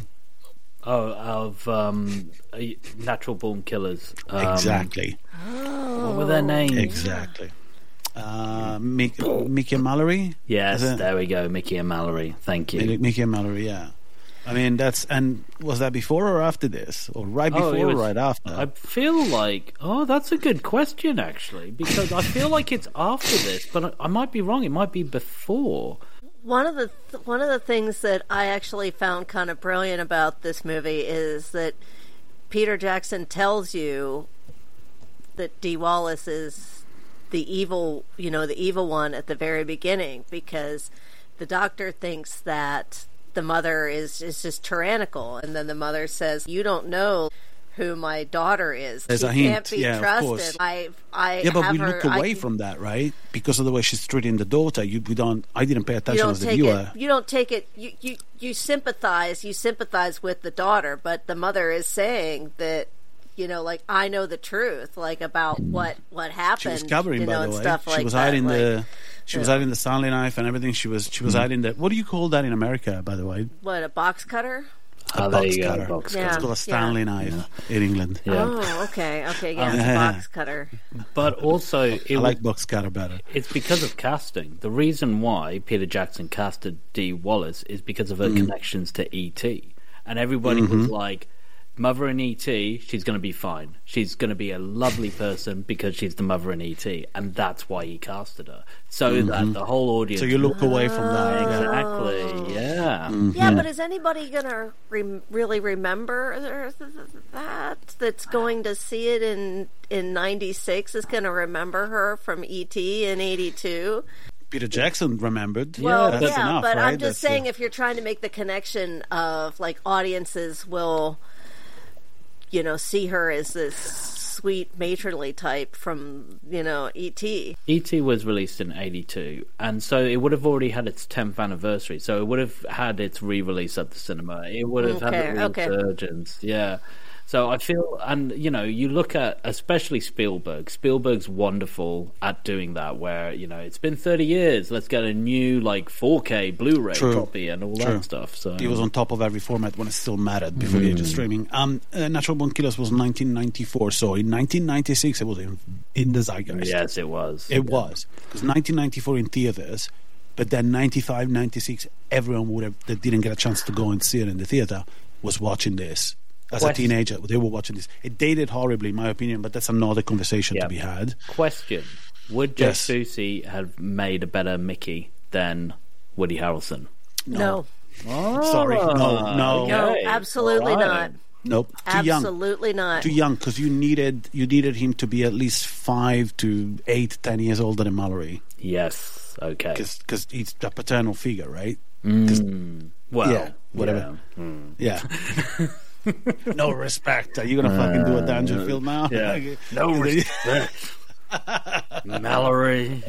Of Natural Born Killers. Exactly. What were their names? Exactly. Mickey and Mallory? Yes, there we go. Mickey and Mallory. Thank you. Mickey and Mallory, yeah. I mean, and was that before or after this? Or right before or right after? I feel like, that's a good question, actually, because I feel like it's after this, but I might be wrong. It might be before. One of the things that I actually found kind of brilliant about this movie is that Peter Jackson tells you that Dee Wallace is the evil one at the very beginning, because the doctor thinks that the mother is just tyrannical, and then the mother says, "You don't know who my daughter is. There's she a hint. Can't be yeah, trusted." Of course. But we look away from that, right? Because of the way she's treating the daughter. I didn't pay attention as the viewer. You don't take it. You sympathize. You sympathize with the daughter, but the mother is saying that, you know, like, I know the truth, like, about what happened. She was covering, by the way. Stuff she was hiding the Stanley knife and everything. She was hiding the. What do you call that in America, by the way? What, a box cutter? A box cutter. Box cutter. It's called a Stanley knife in England. Yeah. Oh, okay. Yeah, it's a box cutter. But also... I like box cutter better. It's because of casting. The reason why Peter Jackson casted Dee Wallace is because of her connections to E.T. And everybody was like, mother in E.T., she's going to be fine. She's going to be a lovely person because she's the mother in E.T. And that's why he casted her. So that the whole audience... So you look away from that. Exactly, yeah. Yeah, but is anybody going to really remember that? That's going to see it in 96 is going to remember her from E.T. in 82? Peter Jackson remembered. Well, that's enough, but right? I'm just saying, if you're trying to make the connection of, like, audiences will... you know, see her as this sweet matronly type from, you know, E.T. E.T. was released in 82, and so it would have already had its 10th anniversary, so it would have had its re-release at the cinema. It would have had a resurgence, yeah. So I feel, and, you know, you look at, especially Spielberg's wonderful at doing that, where, you know, it's been 30 years, let's get a new, like, 4K Blu-ray copy and all that stuff. So he was on top of every format when it still mattered before the age of streaming. Natural Born Killers was 1994, so in 1996 it was in the zeitgeist. Yes, it was. It was. It was 1994 in theaters, but then 95, 96, everyone that didn't get a chance to go and see it in the theater was watching this. As a teenager, they were watching this. It dated horribly, in my opinion, but that's another conversation to be had. Question. Would Jake Busey have made a better Mickey than Woody Harrelson? No. Oh, sorry. No. No, absolutely not. Nope. Too absolutely young. Not. Too young, because you needed him to be at least 5 to 8, 10 years older than Mallory. Yes. Okay. Because he's the paternal figure, right? Well, yeah, whatever. Yeah. No respect. Are you gonna fucking do a Dangerfield now? Yeah. No respect. Mallory.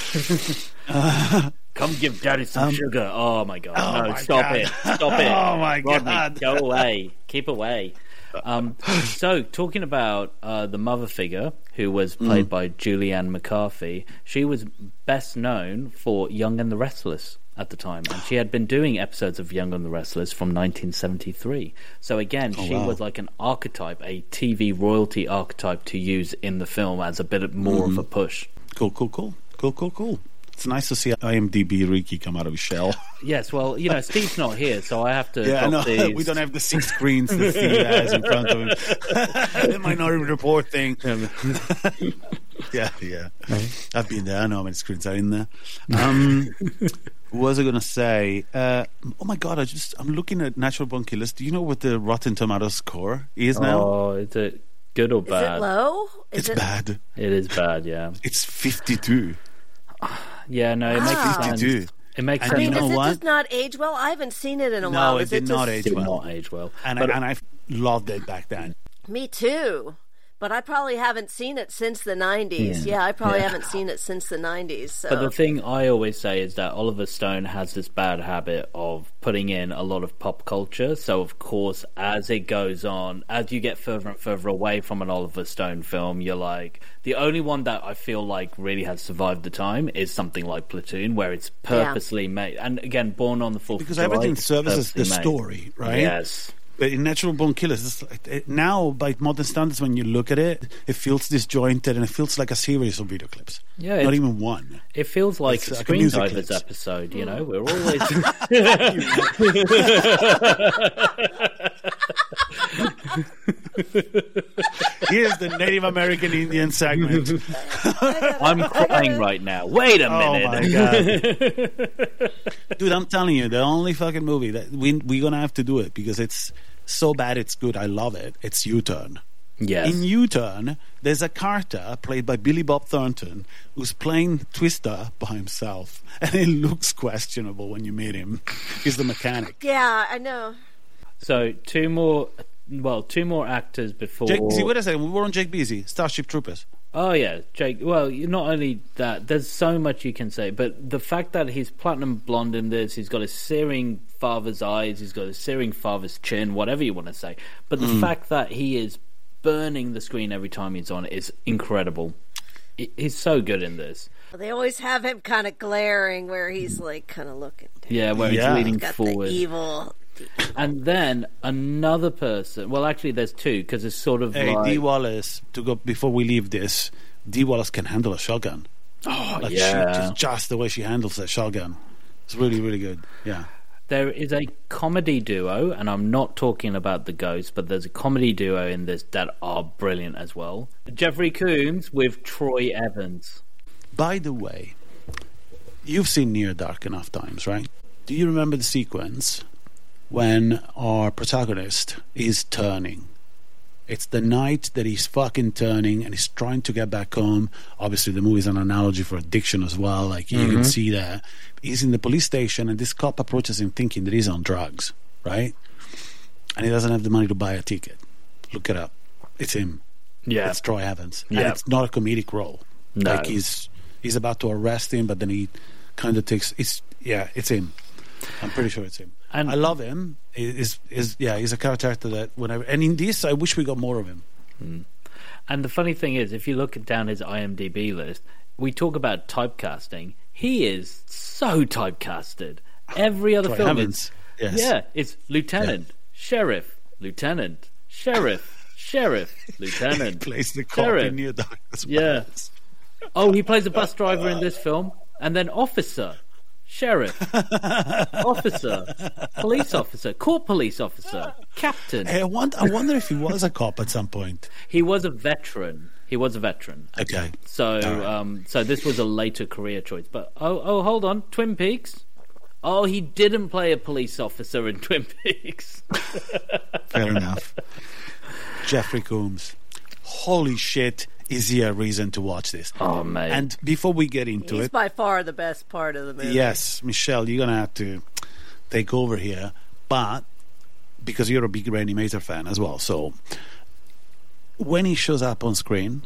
Come give Daddy some sugar. Oh my god! Stop it! Stop it! Oh my Rodney, god! Go away! Keep away! So, talking about the mother figure, who was played by Julianne McCarthy, she was best known for Young and the Restless at the time, and she had been doing episodes of Young and the Restless from 1973. So again, she was like an archetype, a TV royalty archetype to use in the film as a bit more of a push. Cool. It's nice to see IMDb Ricky come out of his shell. Yes, well, Steve's not here, so I have to. Yeah, I know. These. We don't have the 6 screens that Steve has in front of him. The Minority Report thing. Yeah. I've been there. I know how many screens are in there. What was I going to say? Oh my God! I'm looking at Natural Born Killers. Do you know what the Rotten Tomatoes score is now? Oh, is it good or bad? Is it low? It's bad. It is bad. Yeah. It's 52. Yeah, no, it makes sense. 52. It makes And sense. you know does what? it just not age well? I haven't seen it in a No, while. it did not age well. Not age well. And I loved it back then. Me too. But I probably haven't seen it since the 90s. Yeah, I probably haven't seen it since the 90s. So. But the thing I always say is that Oliver Stone has this bad habit of putting in a lot of pop culture. So, of course, as it goes on, as you get further and further away from an Oliver Stone film, you're like... The only one that I feel like really has survived the time is something like Platoon, where it's purposely made. And again, Born on the 4th Because of July, everything services the story, right? Yes. But in Natural Born Killers, now by modern standards, when you look at it, it feels disjointed and it feels like a series of video clips. Yeah, not even one. It feels like It's a like a music Screendivers clips. episode. We're always. Here's the Native American Indian segment. I'm crying right now. Wait a minute. Oh my God. Dude, I'm telling you, the only fucking movie that we're gonna have to do it because it's so bad it's good. I love it. It's U-Turn. Yes. In U-Turn, there's a Carter played by Billy Bob Thornton who's playing Twister by himself, and it looks questionable when you meet him. He's the mechanic. Yeah, I know. So two more actors before. Jake Beasley, wait a second. We were on Jake Beasley, Starship Troopers. Oh yeah, Jake. Well, not only that, there's so much you can say, but the fact that he's platinum blonde in this, he's got a searing father's eyes, he's got a searing father's chin, whatever you want to say. But the fact that he is burning the screen every time he's on is incredible. He's so good in this. They always have him kind of glaring, where he's like kind of looking down. Yeah, where he's leaning got forward. The evil. And then another person. Well, actually, there's two because it's sort of Hey, like Dee Wallace. To go before we leave this, Dee Wallace can handle a shotgun. Oh Like yeah, just the way she handles that shotgun. It's really, really good. Yeah. There is a comedy duo, and I'm not talking about The Ghost, but there's a comedy duo in this that are brilliant as well. Jeffrey Combs with Troy Evans. By the way, you've seen Near Dark enough times, right? Do you remember the sequence when our protagonist is turning? It's the night that he's fucking turning and he's trying to get back home. Obviously, the movie is an analogy for addiction as well. Like, you can see that. He's in the police station and this cop approaches him thinking that he's on drugs, right? And he doesn't have the money to buy a ticket. Look it up. It's him. Yeah. It's Troy Evans. Yeah. And it's not a comedic role. No. Like, he's about to arrest him, but then he kind of takes... It's him. I'm pretty sure it's him. And I love him. He's a character that whenever, and in this, I wish we got more of him. And the funny thing is, if you look down his IMDb list, we talk about typecasting. He is so typecasted. Every other Troy film Evans. is, Yes. yeah, it's lieutenant, sheriff, lieutenant, sheriff, sheriff, lieutenant. Plays the cop sheriff. in Near Dark as well. Yeah. Oh, he plays a bus driver in this film, and then officer, sheriff, officer, police officer, court police officer, captain. Hey, I wonder if he was a cop at some point. He was a veteran. Okay. So, so this was a later career choice. But hold on, Twin Peaks. Oh, he didn't play a police officer in Twin Peaks. Fair enough. Jeffrey Combs. Holy shit. Is he a reason to watch this? Oh, mate. And before we get into He's it... by far the best part of the movie. Yes, Michelle, you're going to have to take over here. But, because you're a big Reanimator fan as well, so... When he shows up on screen,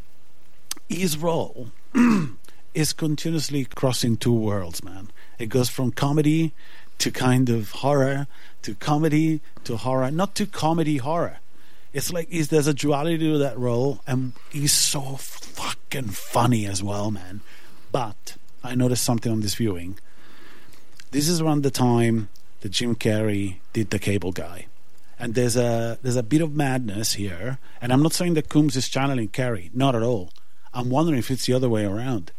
his role is continuously crossing two worlds, man. It goes from comedy to kind of horror, to comedy to horror, not to comedy horror. It's like there's a duality to that role, and he's so fucking funny as well, man. But I noticed something on this viewing. This is around the time that Jim Carrey did The Cable Guy. And there's a bit of madness here. And I'm not saying that Coombs is channeling Carrey. Not at all. I'm wondering if it's the other way around.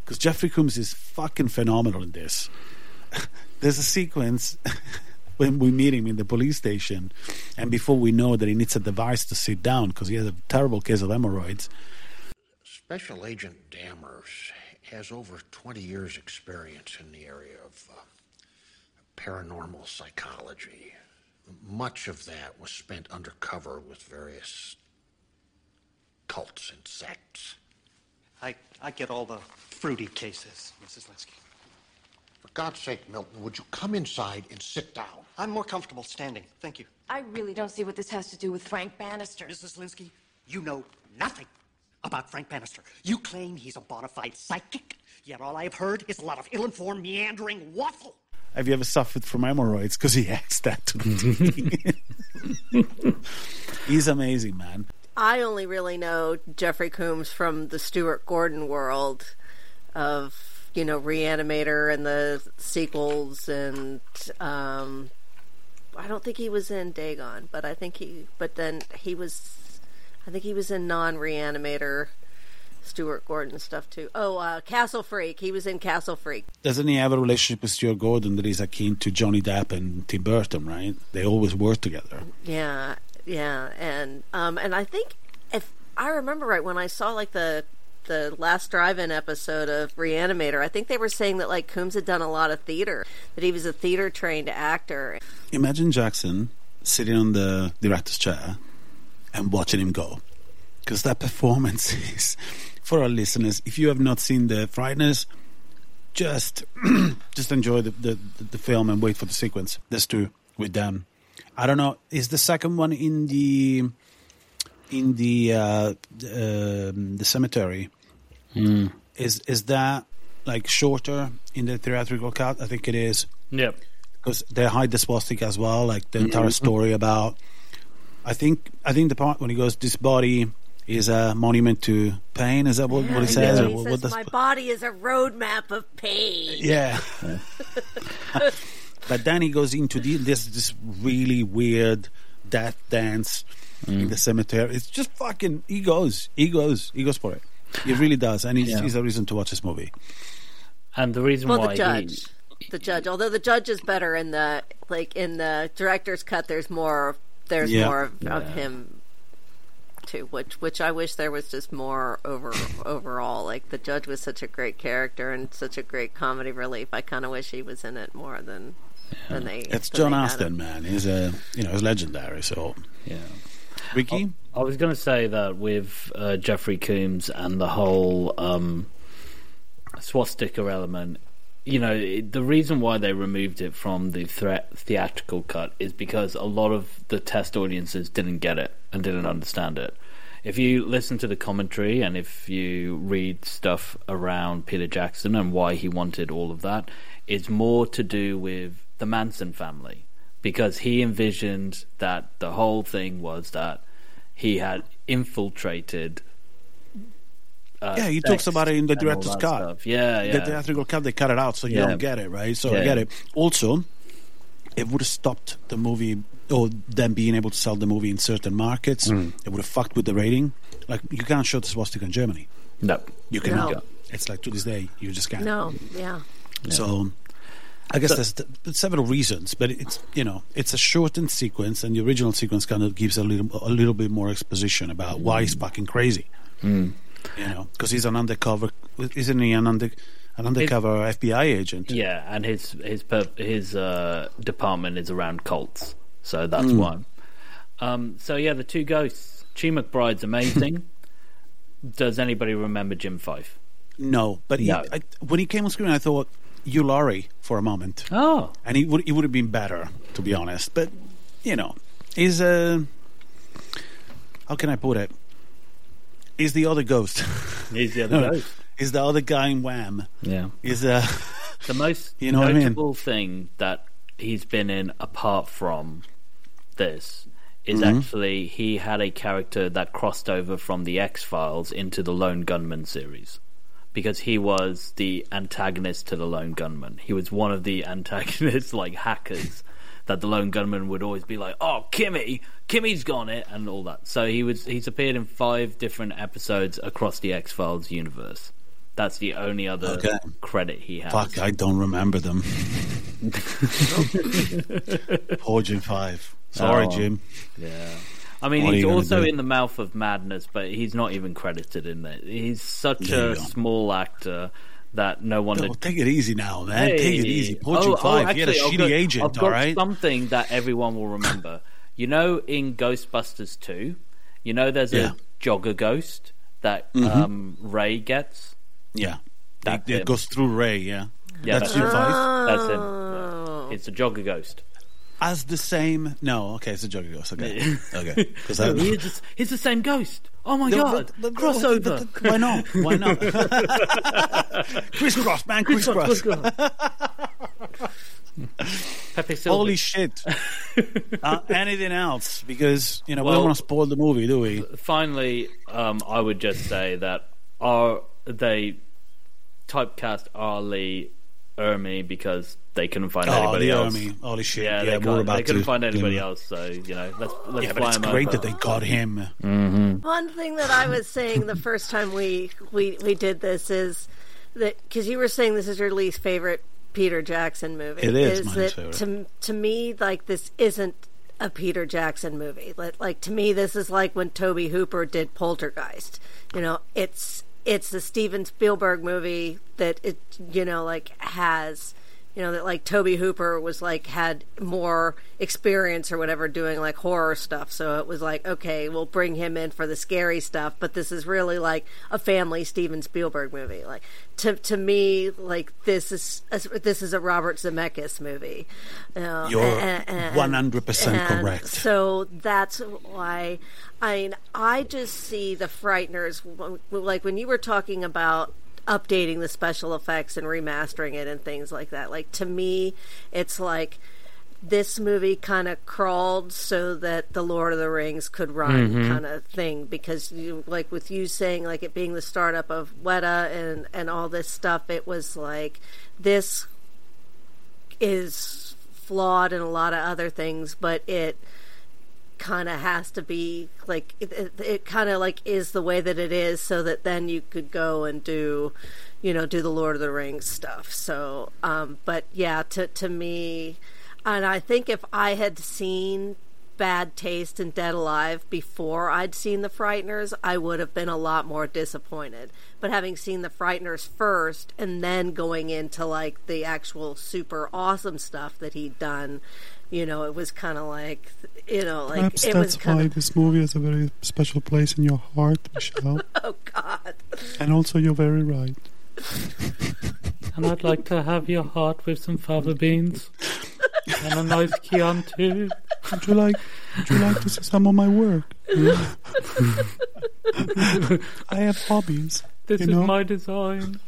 because Jeffrey Combs is fucking phenomenal in this. There's a sequence when we meet him in the police station, and before we know that he needs a device to sit down because he has a terrible case of hemorrhoids. Special Agent Dammers has over 20 years' experience in the area of paranormal psychology. Much of that was spent undercover with various cults and sects. I get all the fruity cases, Mrs. Linsky. For God's sake, Milton, would you come inside and sit down? I'm more comfortable standing. Thank you. I really don't see what this has to do with Frank Bannister. Mrs. Linsky, you know nothing about Frank Bannister. You claim he's a bona fide psychic, yet all I've heard is a lot of ill-informed, meandering waffle. Have you ever suffered from hemorrhoids? Because he asked that to the TV. He's amazing, man. I only really know Jeffrey Combs from the Stuart Gordon world of, Reanimator and the sequels, and I don't think he was in Dagon, but I think he was in non-Reanimator Stuart Gordon stuff too. Oh, Castle Freak. He was in Castle Freak. Doesn't he have a relationship with Stuart Gordon that is akin to Johnny Depp and Tim Burton, right? They always work together. Yeah, and I think, if I remember right, when I saw like the last drive-in episode of Reanimator, I think they were saying that like Coombs had done a lot of theater, that he was a theater-trained actor. Imagine Jackson sitting on the director's chair and watching him go, because that performance is, for our listeners, if you have not seen The Frighteners, just enjoy the film and wait for the sequence. There's two with them. I don't know. Is the second one in the cemetery? Is that like shorter in the theatrical cut? I think it is. Yep. Because they hide the swastika as well, like the entire story about. I think the part when he goes, this body is a monument to pain. Is that what he says? He says, my body is a roadmap of pain. Yeah. But then he goes into this really weird death dance in the cemetery. It's just fucking. He goes for it. He really does, and he's a reason to watch this movie. And the reason why the judge, although the judge is better in the director's cut, there's more of him too, which I wish there was just more overall. Like, the judge was such a great character and such a great comedy relief. I kind of wish he was in it more than they. It's John Astin, man. He's he's legendary. So yeah. Ricky, I was going to say that with Jeffrey Combs and the whole swastika element, the reason why they removed it from the theatrical cut is because a lot of the test audiences didn't get it and didn't understand it. If you listen to the commentary and if you read stuff around Peter Jackson and why he wanted all of that, it's more to do with the Manson family, because he envisioned that the whole thing was that he had infiltrated. He talks about it in the director's cut. Stuff. Yeah. The theatrical cut, they cut it out, so you don't get it, right? So I get it. Also, it would have stopped the movie, or them being able to sell the movie in certain markets. It would have fucked with the rating. Like, you can't show the swastika in Germany. No. You cannot. No. It's like, to this day, you just can't. No, yeah. So, I guess there's several reasons, but it's it's a shortened sequence, and the original sequence kind of gives a little bit more exposition about why he's fucking crazy. Because he's an undercover, isn't he? An undercover FBI agent. Yeah, and his department is around cults, so that's one. The two ghosts. Chi McBride's amazing. Does anybody remember Jim Fife? No, but when he came on screen, I thought Hugh Laurie for a moment. Oh, and he would have been better, to be honest. But he's how can I put it? He's the other ghost. He's the other ghost. He's the other guy in Wham. Yeah. He's the most notable thing that he's been in apart from this is actually he had a character that crossed over from the X-Files into the Lone Gunman series, because he was the antagonist to the Lone Gunman. He was one of the antagonists, like hackers, that the Lone Gunman would always be like, oh, Kimmy's got it, and all that. So he's appeared in 5 different episodes across the X-Files universe. That's the only other credit he has. Fuck, I don't remember them. Poor Jim 5. Sorry, Jim. Yeah. I mean, he's also in The Mouth of Madness, but he's not even credited in that. He's such a small actor that no one... No, take it easy now, man. Hey. Take it easy. Poor Jim 5. He had a shitty agent, I've got all right? something that everyone will remember. You know, in Ghostbusters 2, you know there's a jogger ghost that Ray gets? Yeah. It goes through Ray, yeah. That's Jim 5? That's him. Yeah. It's a jogger ghost. As the same... No, okay, it's a jogger ghost. Okay. Okay. He's the same ghost. Oh my God. Crossover. Why not? Why not? Crisscross, man. Crisscross. Pepe Silvia. Holy shit. Anything else? Because, we don't want to spoil the movie, do we? Finally, I would just say that they typecast R. Lee Ermey because they couldn't find anybody else. Holy shit. Yeah, they couldn't find anybody else, so, let's fly him but it's great that they got him. Mm-hmm. One thing that I was saying the first time we did this is that, because you were saying this is your least favorite Peter Jackson movie. It is my favorite. To me, like, this isn't a Peter Jackson movie. Like, to me, this is like when Tobe Hooper did Poltergeist. It's the Steven Spielberg movie that it, has, that like Tobe Hooper was like had more experience or whatever doing like horror stuff. So it was like, okay, we'll bring him in for the scary stuff. But this is really like a family Steven Spielberg movie. Like to me, like this is a Robert Zemeckis movie. You're 100% correct. So that's why. I just see the Frighteners, like when you were talking about updating the special effects and remastering it and things like that. Like, to me, it's like this movie kind of crawled so that the Lord of the Rings could run kind of thing, because like with you saying like it being the startup of Weta and all this stuff, it was like this is flawed in a lot of other things, but it kind of has to be like it kind of like is the way that it is, so that then you could go and do the Lord of the Rings stuff. So but yeah, to me, and I think if I had seen Bad Taste and Dead Alive before I'd seen The Frighteners, I would have been a lot more disappointed. But having seen The Frighteners first and then going into like the actual super awesome stuff that he'd done, it was kind of like, like perhaps it that's was why this movie has a very special place in your heart, Michelle. Oh God! And also, you're very right. And I'd like to have your heart with some fava beans and a nice Chianti. Would you like to see some of my work? I have hobbies. This is my design.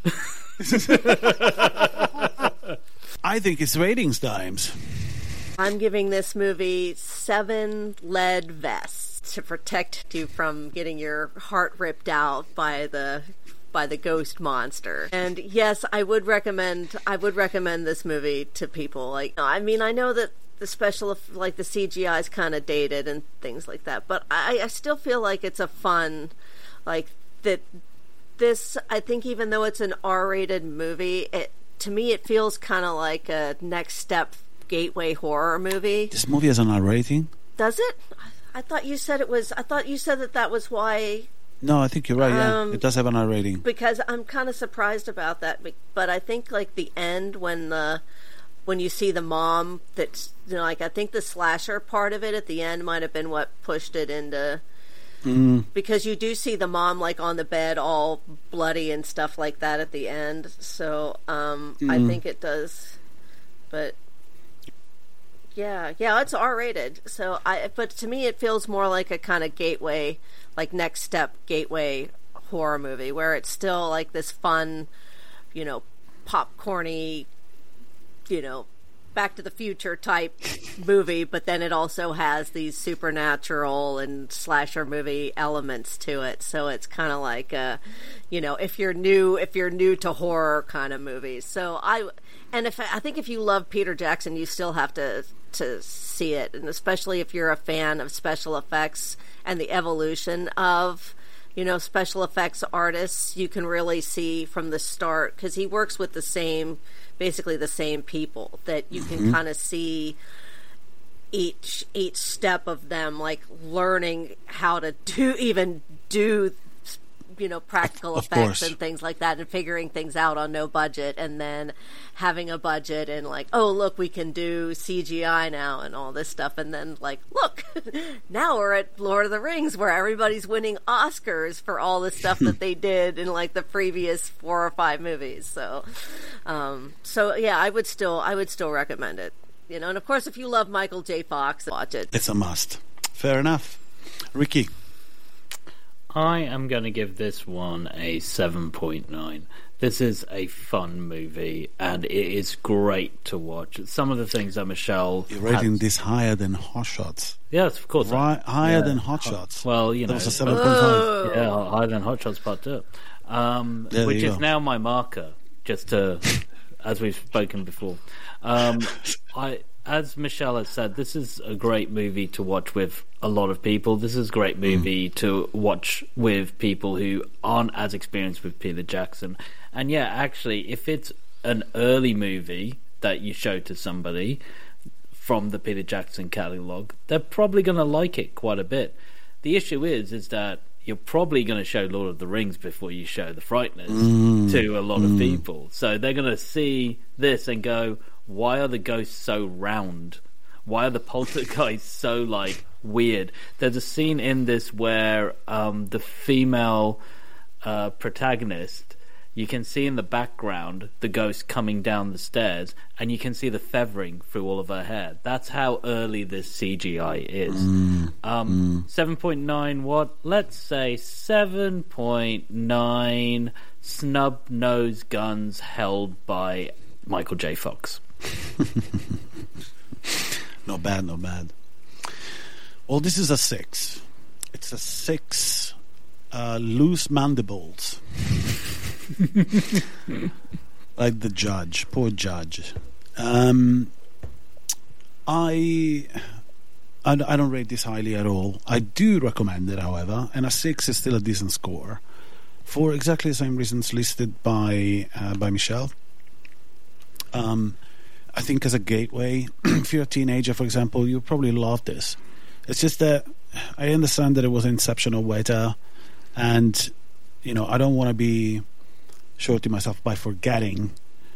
I think it's ratings times. I'm giving this movie 7 lead vests to protect you from getting your heart ripped out by the ghost monster. And yes, I would recommend this movie to people. Like, I mean, I know that the special, like the CGI is kind of dated and things like that, but I still feel like it's a fun, like that. This, I think, even though it's an R-rated movie, to me it feels kind of like a next step gateway horror movie. This movie has an R rating? Does it? I thought you said it was. I thought you said that was why. No, I think you're right. Yeah, it does have an R rating. Because I'm kind of surprised about that. But I think like the end when you see the mom, that's like I think the slasher part of it at the end might have been what pushed it into. Because you do see the mom like on the bed all bloody and stuff like that at the end. So I think it does. But yeah, it's R-rated. So but to me it feels more like a kind of gateway, like next step gateway horror movie where it's still like this fun, popcorny, Back to the Future type movie, but then it also has these supernatural and slasher movie elements to it. So it's kind of like if you're new to horror kind of movies. So I think if you love Peter Jackson, you still have to see it, and especially if you're a fan of special effects and the evolution of special effects artists, you can really see from the start, because he works with basically the same people, that you can kind of see each step of them, like learning how to do practical effects and things like that, and figuring things out on no budget, and then having a budget and like, oh look, we can do CGI now and all this stuff, and then like, look, now we're at Lord of the Rings, where everybody's winning Oscars for all the stuff that they did in like the previous 4 or 5 movies. So yeah, I would still recommend it. And of course, if you love Michael J. Fox, watch it. It's a must. Fair enough. Ricky? I am going to give this one a 7.9. This is a fun movie, and it is great to watch. Some of the things that Michelle... You're rating this higher than Hot Shots. Yes, of course. Higher than Hot Shots. Well, that was a 7.5. Yeah, higher than Hot Shots Part 2. Which is now my marker, just to... as we've spoken before. As Michelle has said, this is a great movie to watch with a lot of people. This is a great movie to watch with people who aren't as experienced with Peter Jackson. And yeah, actually, if it's an early movie that you show to somebody from the Peter Jackson catalogue, they're probably going to like it quite a bit. The issue is that you're probably going to show Lord of the Rings before you show The Frighteners to a lot of people. So they're going to see this and go, why are the ghosts so round? Why are the poltergeists so, like, weird? There's a scene in this where the female protagonist, you can see in the background the ghost coming down the stairs, and you can see the feathering through all of her hair. That's how early this CGI is. 7.9 what? Let's say 7.9 snub-nosed guns held by Michael J. Fox. Not bad. Well, this is a 6. It's a 6 loose mandibles. Like the judge. Poor judge. I don't rate this highly at all. I do recommend it, however, and a 6 is still a decent score for exactly the same reasons listed by Michelle. I think as a gateway, if you're a teenager, for example, you probably love this. It's just that I understand that it was Inception or Weta, and I don't want to be shorting myself by forgetting.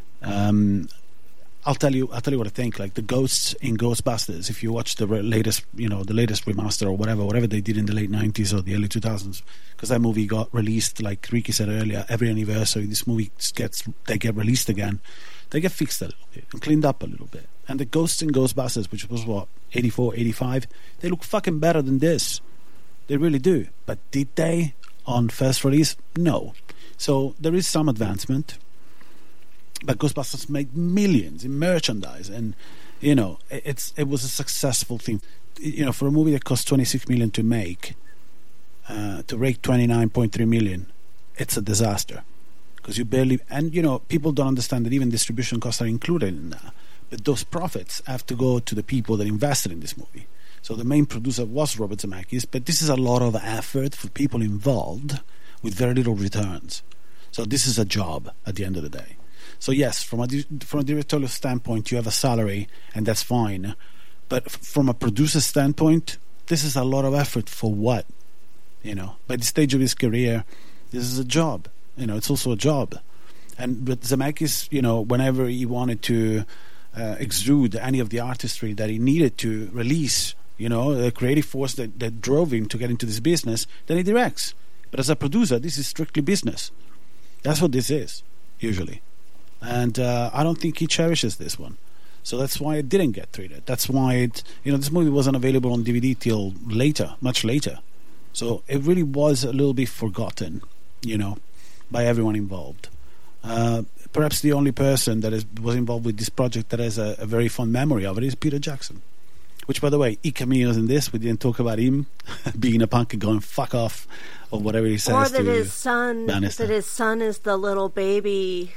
I'll tell you what I think. Like the ghosts in Ghostbusters, if you watch the latest, the latest remaster or whatever they did in the late 90s or the early 2000s, because that movie got released, like Ricky said earlier, every anniversary this movie they get released again. They get fixed a little bit and cleaned up a little bit. And the ghosts in Ghostbusters, which was 84, 85, they look fucking better than this. They really do. But did they on first release? No. So there is some advancement. But Ghostbusters made millions in merchandise, and it was a successful thing. For a movie that cost $26 million to make, to rake $29.3 million, it's a disaster. Because you barely, and people don't understand that even distribution costs are included in that. But those profits have to go to the people that invested in this movie. So the main producer was Robert Zemeckis, but this is a lot of effort for people involved with very little returns. So this is a job at the end of the day. So yes, from a directorial standpoint, you have a salary, and that's fine. But from a producer standpoint, this is a lot of effort for what? By the stage of his career, this is a job. It's also a job. And with Zemeckis, whenever he wanted to exude any of the artistry that he needed to release, the creative force that drove him to get into this business, then he directs. But as a producer, this is strictly business. That's what this is, usually. And I don't think he cherishes this one. So that's why it didn't get treated. That's why this movie wasn't available on DVD till later, much later. So it really was a little bit forgotten, by everyone involved. Perhaps the only person that was involved with this project that has a very fond memory of it is Peter Jackson. Which, by the way, he cameos in this. We didn't talk about him being a punk and going fuck off or whatever he says. Or that his son is the little baby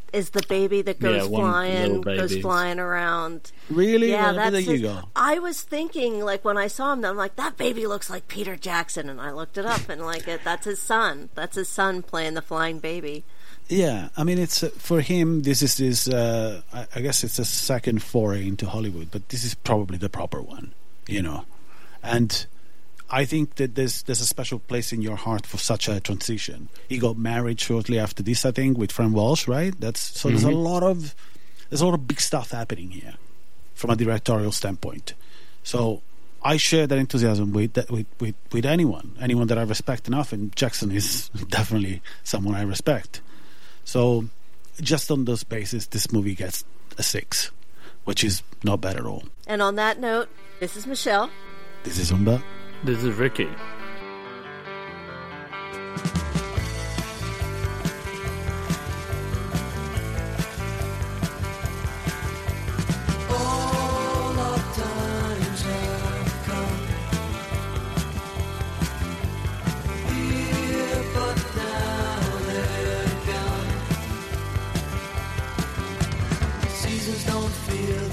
is the baby that goes little baby. flying around. Really? Yeah, Well, there that's you go. I was thinking, like, when I saw him, I'm like, that baby looks like Peter Jackson, and I looked it up, and like, that's his son. That's his son playing the flying baby. Yeah, I mean, it's for him. This is his. I guess it's a second foray into Hollywood, but this is probably the proper one, you know. And I think that there's a special place in your heart for such a transition. He got married shortly after this, I think, with Fran Walsh, right? There's a lot of big stuff happening here from a directorial standpoint. So I share that enthusiasm with anyone that I respect enough, and Jackson is definitely someone I respect. So just on those bases, this movie gets a 6, which is not bad at all. And on that note, this is Michelle. This is Umba. This is Ricky. All our times have come here, but now they're gone. Seasons don't feel